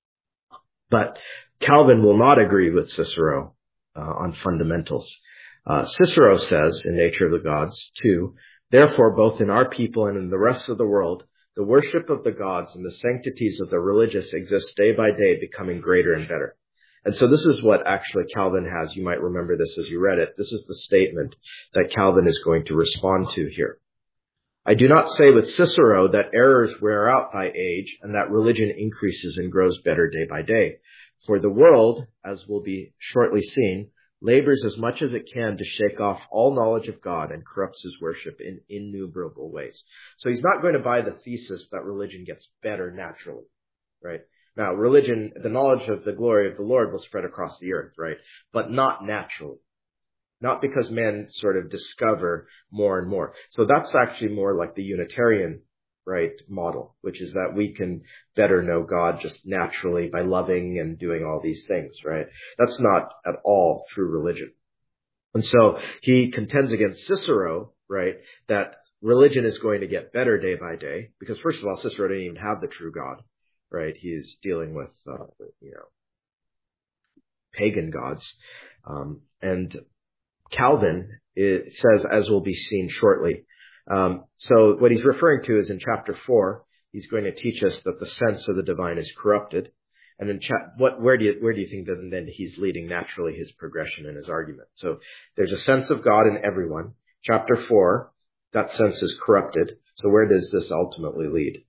But Calvin will not agree with Cicero uh, on fundamentals. Uh, Cicero says in Nature of the Gods, too, therefore, both in our people and in the rest of the world, the worship of the gods and the sanctities of the religious exist day by day, becoming greater and better. And so this is what actually Calvin has. You might remember this as you read it. This is the statement that Calvin is going to respond to here. I do not say with Cicero that errors wear out by age and that religion increases and grows better day by day. For the world, as will be shortly seen, labors as much as it can to shake off all knowledge of God and corrupts his worship in innumerable ways. So he's not going to buy the thesis that religion gets better naturally, right? Now, religion, the knowledge of the glory of the Lord will spread across the earth, right? But not naturally. Not because men sort of discover more and more. So that's actually more like the Unitarian, right, model, which is that we can better know God just naturally by loving and doing all these things, right? That's not at all true religion. And so he contends against Cicero, right, that religion is going to get better day by day, because first of all, Cicero didn't even have the true God, right? He's dealing with, uh, you know, pagan gods. Um, and Calvin, it says, as will be seen shortly. Um, so what he's referring to is in chapter four, he's going to teach us that the sense of the divine is corrupted. And in cha- what, where do you, where do you think that then he's leading naturally his progression in his argument? So there's a sense of God in everyone. Chapter four, that sense is corrupted. So where does this ultimately lead?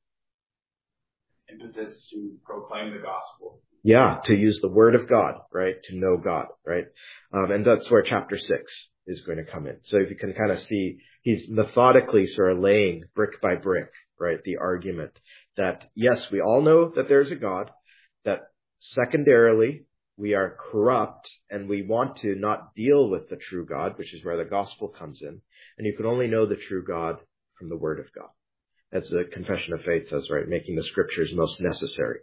Impetus to proclaim the gospel. Yeah, to use the word of God, right? To know God, right? Um, and that's where chapter six is going to come in. So if you can kind of see, he's methodically sort of laying brick by brick, right, the argument that, yes, we all know that there's a God, that secondarily we are corrupt and we want to not deal with the true God, which is where the gospel comes in. And you can only know the true God from the word of God. As the Confession of Faith says, right, making the scriptures most necessary.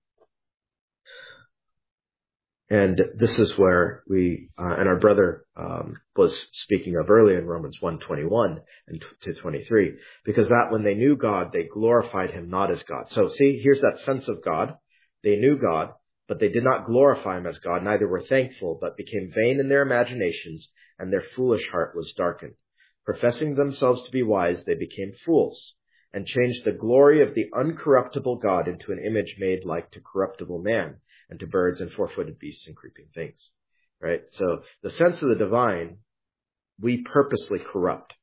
And this is where we, uh, and our brother um, was speaking of earlier in Romans one twenty-one and to twenty-three, because that when they knew God, they glorified him not as God. So see, here's that sense of God. They knew God. But they did not glorify him as God, neither were thankful, but became vain in their imaginations, and their foolish heart was darkened. Professing themselves to be wise, they became fools, and changed the glory of the uncorruptible God into an image made like to corruptible man, and to birds and four-footed beasts and creeping things. Right? So the sense of the divine, we purposely corrupt.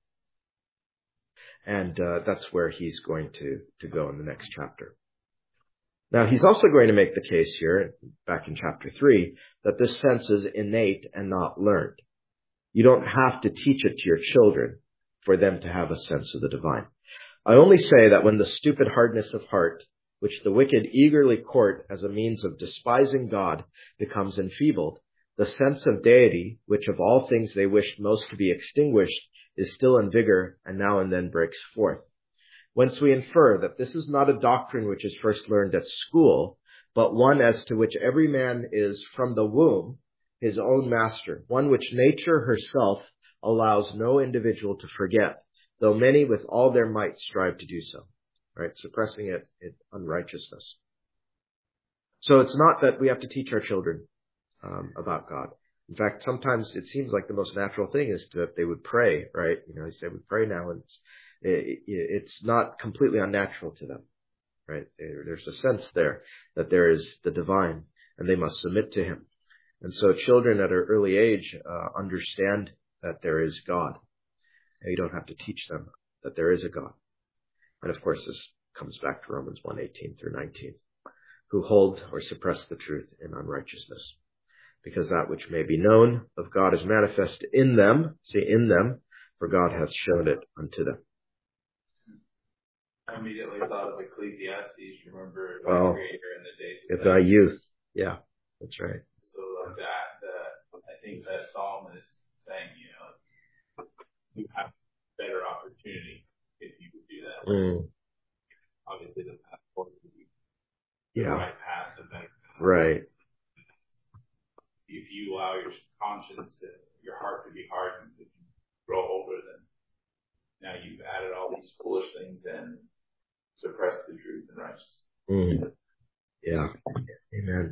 And uh, that's where he's going to, to go in the next chapter. Now, he's also going to make the case here, back in chapter three, that this sense is innate and not learned. You don't have to teach it to your children for them to have a sense of the divine. I only say that when the stupid hardness of heart, which the wicked eagerly court as a means of despising God, becomes enfeebled, the sense of deity, which of all things they wished most to be extinguished, is still in vigor and now and then breaks forth. Whence we infer that this is not a doctrine which is first learned at school, but one as to which every man is from the womb his own master, one which nature herself allows no individual to forget, though many with all their might strive to do so. Right? Suppressing it in unrighteousness. So it's not that we have to teach our children um, about God. In fact, sometimes it seems like the most natural thing is that they would pray, right? You know, he said, we pray now, and it's, it, it's not completely unnatural to them, right? There's a sense there that there is the divine, and they must submit to him. And so children at an early age uh, understand that there is God. And you don't have to teach them that there is a God. And of course, this comes back to Romans one, eighteen through nineteen, who hold or suppress the truth in unrighteousness. Because that which may be known of God is manifest in them, see, in them, for God hath shown it unto them. I immediately thought of Ecclesiastes, remember, well, creator in the days of it's our youth. Yeah, that's right. So like that, uh, I think that Solomon is saying, you know, you have better opportunity if you would do that. Mm. Obviously, the path forward would be yeah. the right path, the better path. Right. If you allow your conscience to, your heart to be hardened, if you grow older, then now you've added all these foolish things and suppressed the truth and righteousness. Mm. Yeah. Amen.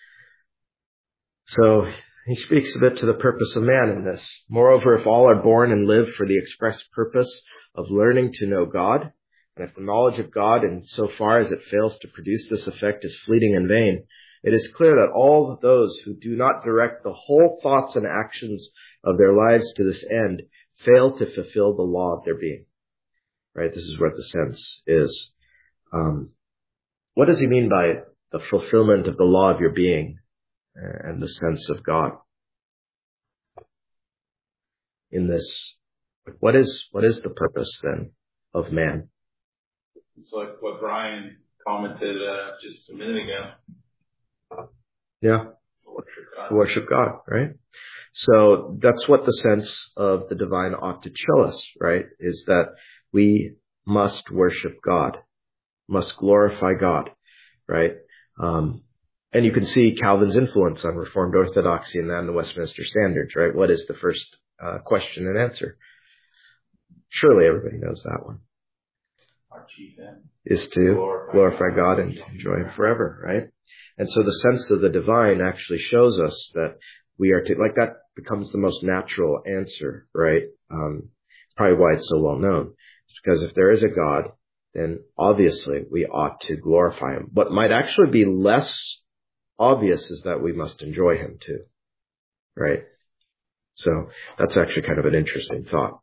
So he speaks a bit to the purpose of man in this. Moreover, if all are born and live for the express purpose of learning to know God, and if the knowledge of God, in so far as it fails to produce this effect, is fleeting and vain, it is clear that all those who do not direct the whole thoughts and actions of their lives to this end fail to fulfill the law of their being. Right? This is what the sense is. Um, what does he mean by the fulfillment of the law of your being and the sense of God? In this, what is what is the purpose then of man? It's like what Brian commented uh, just a minute ago. Yeah. Worship God. Worship God, right? So that's what the sense of the divine ought to show us, right? Is that we must worship God, must glorify God, right? Um, and you can see Calvin's influence on Reformed Orthodoxy and then the Westminster Standards, right? What is the first uh, question and answer? Surely everybody knows that one. Our chief end is to glorify, glorify God and to enjoy Him forever, right? And so the sense of the divine actually shows us that we are to, like that becomes the most natural answer, right? Um, probably why it's so well known. It's because if there is a God, then obviously we ought to glorify Him. What might actually be less obvious is that we must enjoy Him too, right? So that's actually kind of an interesting thought.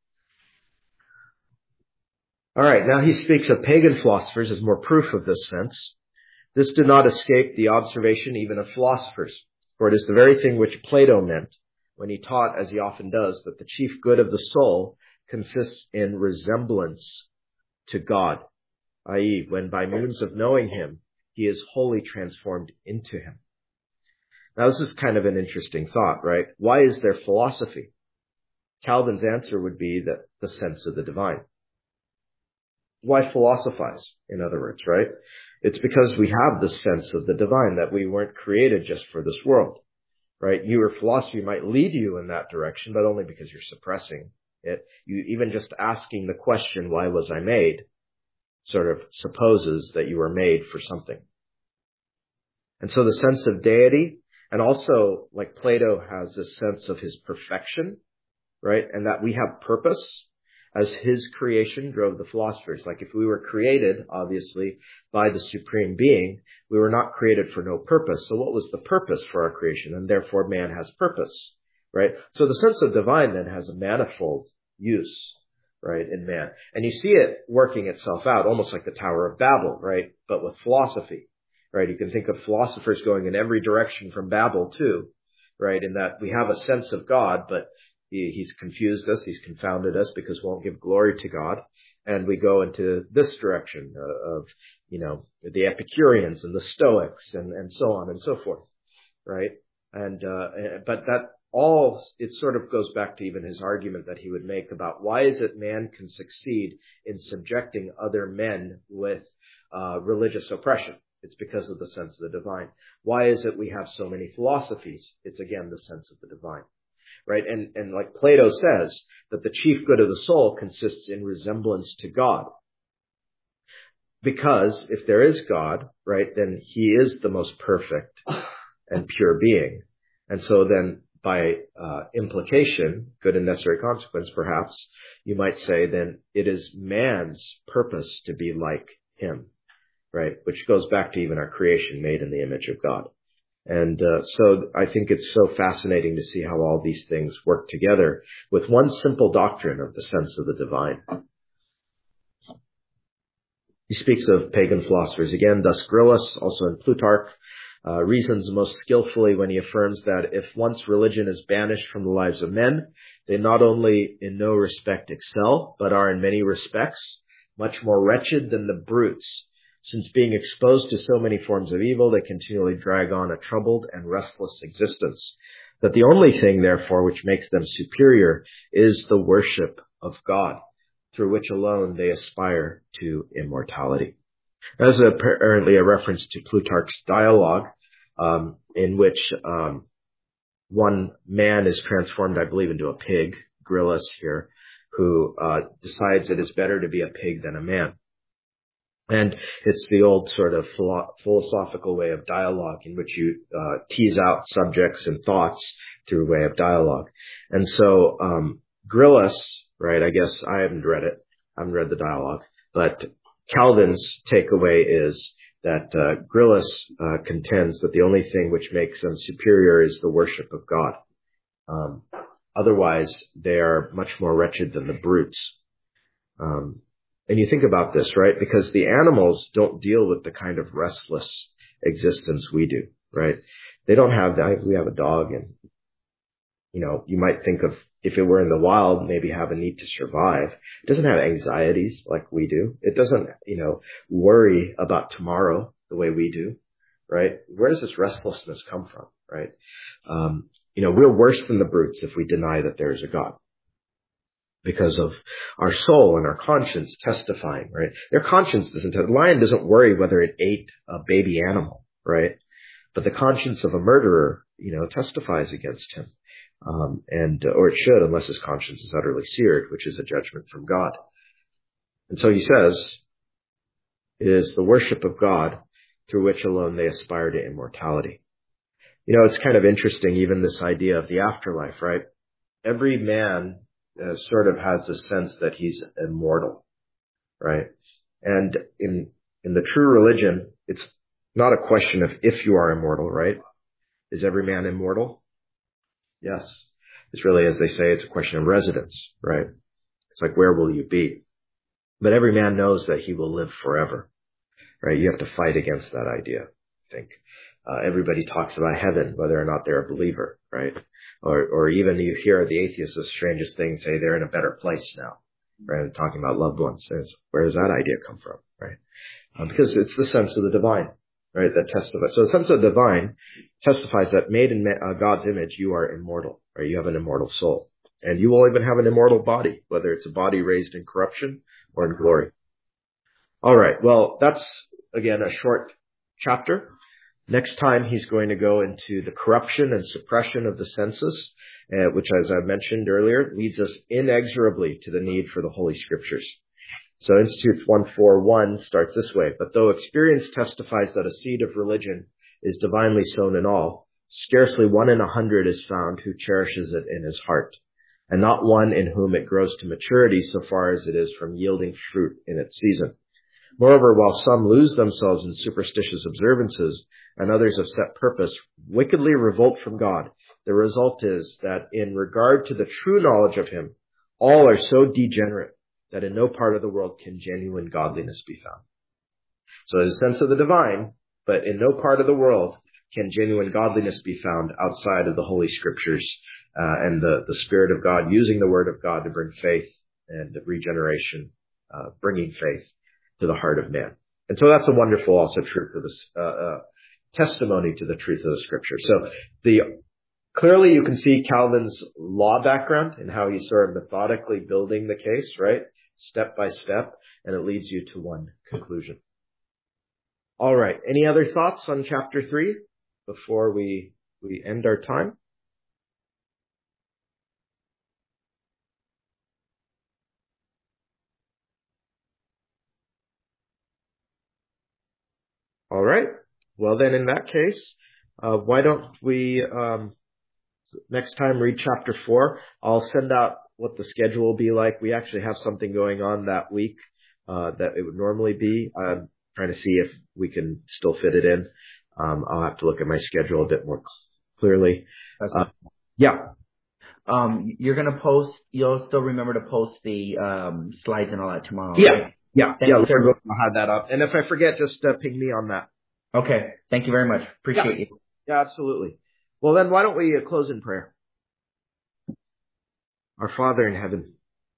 All right, now he speaks of pagan philosophers as more proof of this sense. This did not escape the observation even of philosophers, for it is the very thing which Plato meant when he taught, as he often does, that the chief good of the soul consists in resemblance to God, that is, when by means of knowing Him, he is wholly transformed into Him. Now, this is kind of an interesting thought, right? Why is there philosophy? Calvin's answer would be that the sense of the divine. Why philosophize, in other words, right? It's because we have the sense of the divine, that we weren't created just for this world, right? Your philosophy might lead you in that direction, but only because you're suppressing it. You, even just asking the question, why was I made, sort of supposes that you were made for something. And so the sense of deity, and also like Plato has this sense of his perfection, right? And that we have purpose as his creation drove the philosophers. Like if we were created, obviously, by the supreme being, we were not created for no purpose. So what was the purpose for our creation? And therefore man has purpose, right? So the sense of divine then has a manifold use, right, in man. And you see it working itself out, almost like the Tower of Babel, right? But with philosophy, right? You can think of philosophers going in every direction from Babel too, right? In that we have a sense of God, but He's confused us. He's confounded us because we won't give glory to God. And we go into this direction uh, of, you know, the Epicureans and the Stoics and, and so on and so forth, right? And, uh, but that all, it sort of goes back to even his argument that he would make about why is it man can succeed in subjecting other men with uh, religious oppression? It's because of the sense of the divine. Why is it we have so many philosophies? It's again the sense of the divine. Right? And, and like Plato says, that the chief good of the soul consists in resemblance to God. Because if there is God, right, then he is the most perfect and pure being. And so then by uh, implication, good and necessary consequence perhaps, you might say then it is man's purpose to be like him, right? Which goes back to even our creation made in the image of God. And uh, so I think it's so fascinating to see how all these things work together with one simple doctrine of the sense of the divine. He speaks of pagan philosophers again. Thus Gryllus, also in Plutarch, uh, reasons most skillfully when he affirms that if once religion is banished from the lives of men, they not only in no respect excel, but are in many respects much more wretched than the brutes. Since being exposed to so many forms of evil, they continually drag on a troubled and restless existence. That the only thing, therefore, which makes them superior is the worship of God, through which alone they aspire to immortality. That's apparently a reference to Plutarch's dialogue, um, in which um, one man is transformed, I believe, into a pig, Gryllus here, who uh, decides it is better to be a pig than a man. And it's the old sort of philo- philosophical way of dialogue in which you uh, tease out subjects and thoughts through a way of dialogue. And so um, Gryllus, right, I guess I haven't read it. I haven't read the dialogue. But Calvin's takeaway is that uh, Gryllus uh, contends that the only thing which makes them superior is the worship of God. Um, otherwise, they are much more wretched than the brutes. Um And you think about this, right? Because the animals don't deal with the kind of restless existence we do, right? They don't have that. We have a dog and, you know, you might think of if it were in the wild, maybe have a need to survive. It doesn't have anxieties like we do. It doesn't, you know, worry about tomorrow the way we do, right? Where does this restlessness come from, right? Um, you know, we're worse than the brutes if we deny that there is a God. Because of our soul and our conscience testifying, right? Their conscience doesn't, the lion doesn't worry whether it ate a baby animal, right? But the conscience of a murderer, you know, testifies against him. Um, and, or it should, unless his conscience is utterly seared, which is a judgment from God. And so he says, it is the worship of God through which alone they aspire to immortality. You know, it's kind of interesting, even this idea of the afterlife, right? Every man Uh, sort of has a sense that he's immortal, right? And in in the true religion, it's not a question of if you are immortal, right? Is every man immortal? Yes. It's really, as they say, it's a question of residence, right? It's like, where will you be? But every man knows that he will live forever, right? You have to fight against that idea, I think. Uh, everybody talks about heaven, whether or not they're a believer, right? Or, or even you hear the atheists, the strangest thing, say they're in a better place now, right? And talking about loved ones. Where does that idea come from, right? Uh, because it's the sense of the divine, right? That testifies. So the sense of the divine testifies that made in uh, God's image, you are immortal, right? You have an immortal soul. And you will even have an immortal body, whether it's a body raised in corruption or in glory. All right. Well, that's, again, a short chapter. Next time, he's going to go into the corruption and suppression of the senses, uh, which, as I mentioned earlier, leads us inexorably to the need for the Holy Scriptures. So Institutes one forty-one starts this way. But though experience testifies that a seed of religion is divinely sown in all, scarcely one in a hundred is found who cherishes it in his heart, and not one in whom it grows to maturity so far as it is from yielding fruit in its season. Moreover, while some lose themselves in superstitious observances, and others of set purpose wickedly revolt from God, the result is that in regard to the true knowledge of him, all are so degenerate that in no part of the world can genuine godliness be found. So there's a sense of the divine, but in no part of the world can genuine godliness be found outside of the Holy Scriptures uh, and the, the Spirit of God using the Word of God to bring faith and regeneration, uh, bringing faith to the heart of man. And so that's a wonderful also truth of this, uh, uh, testimony to the truth of the Scripture. So the clearly you can see Calvin's law background and how he's sort of methodically building the case, right? Step by step, and it leads you to one conclusion. All right. Any other thoughts on chapter three before we, we end our time? All right. Well, then in that case, uh, why don't we, um, next time read chapter four? I'll send out what the schedule will be like. We actually have something going on that week, uh, that it would normally be. I'm trying to see if we can still fit it in. Um, I'll have to look at my schedule a bit more clearly. Uh, yeah. Um, you're going to post, you'll still remember to post the, um, slides and all that tomorrow. Yeah. Right? Yeah. Thank yeah. you, sir. I'll have that up. And if I forget, just uh, ping me on that. Okay. Thank you very much. Appreciate yeah. you. Yeah, absolutely. Well, then why don't we uh, close in prayer? Our Father in heaven,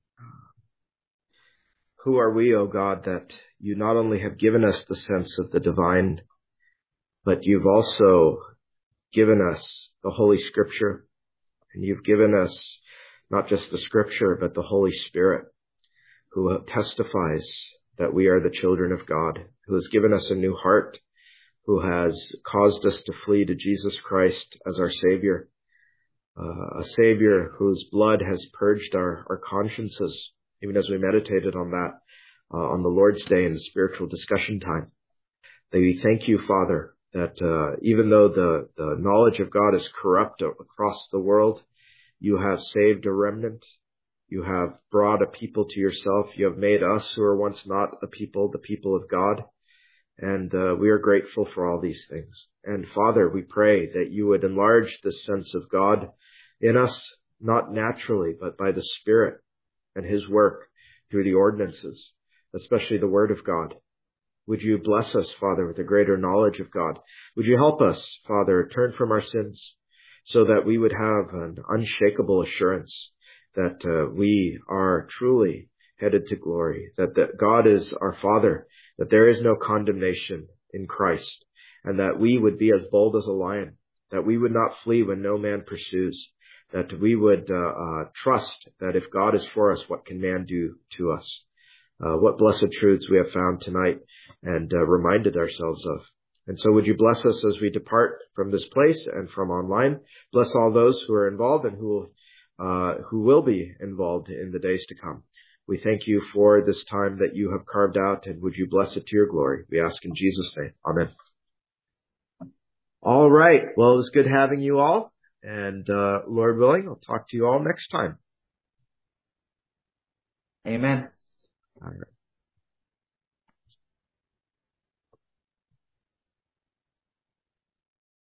who are we, O God, that you not only have given us the sense of the divine, but you've also given us the Holy Scripture, and you've given us not just the Scripture, but the Holy Spirit, who testifies that we are the children of God, who has given us a new heart, who has caused us to flee to Jesus Christ as our Savior, uh, a Savior whose blood has purged our, our consciences, even as we meditated on that uh, on the Lord's Day in the spiritual discussion time. That we thank you, Father, that uh, even though the, the knowledge of God is corrupt across the world, you have saved a remnant. You have brought a people to yourself. You have made us, who were once not a people, the people of God. And uh, we are grateful for all these things. And Father, we pray that you would enlarge this sense of God in us, not naturally, but by the Spirit and his work through the ordinances, especially the Word of God. Would you bless us, Father, with a greater knowledge of God? Would you help us, Father, turn from our sins so that we would have an unshakable assurance that uh, we are truly headed to glory, that, that God is our Father, that there is no condemnation in Christ, and that we would be as bold as a lion, that we would not flee when no man pursues, that we would uh, uh, trust that if God is for us, what can man do to us? Uh, what blessed truths we have found tonight and uh, reminded ourselves of. And so would you bless us as we depart from this place and from online? Bless all those who are involved and who will, uh, who will be involved in the days to come. We thank you for this time that you have carved out, and would you bless it to your glory? We ask in Jesus' name. Amen. All right. Well, it was good having you all. And uh, Lord willing, I'll talk to you all next time. Amen. All right.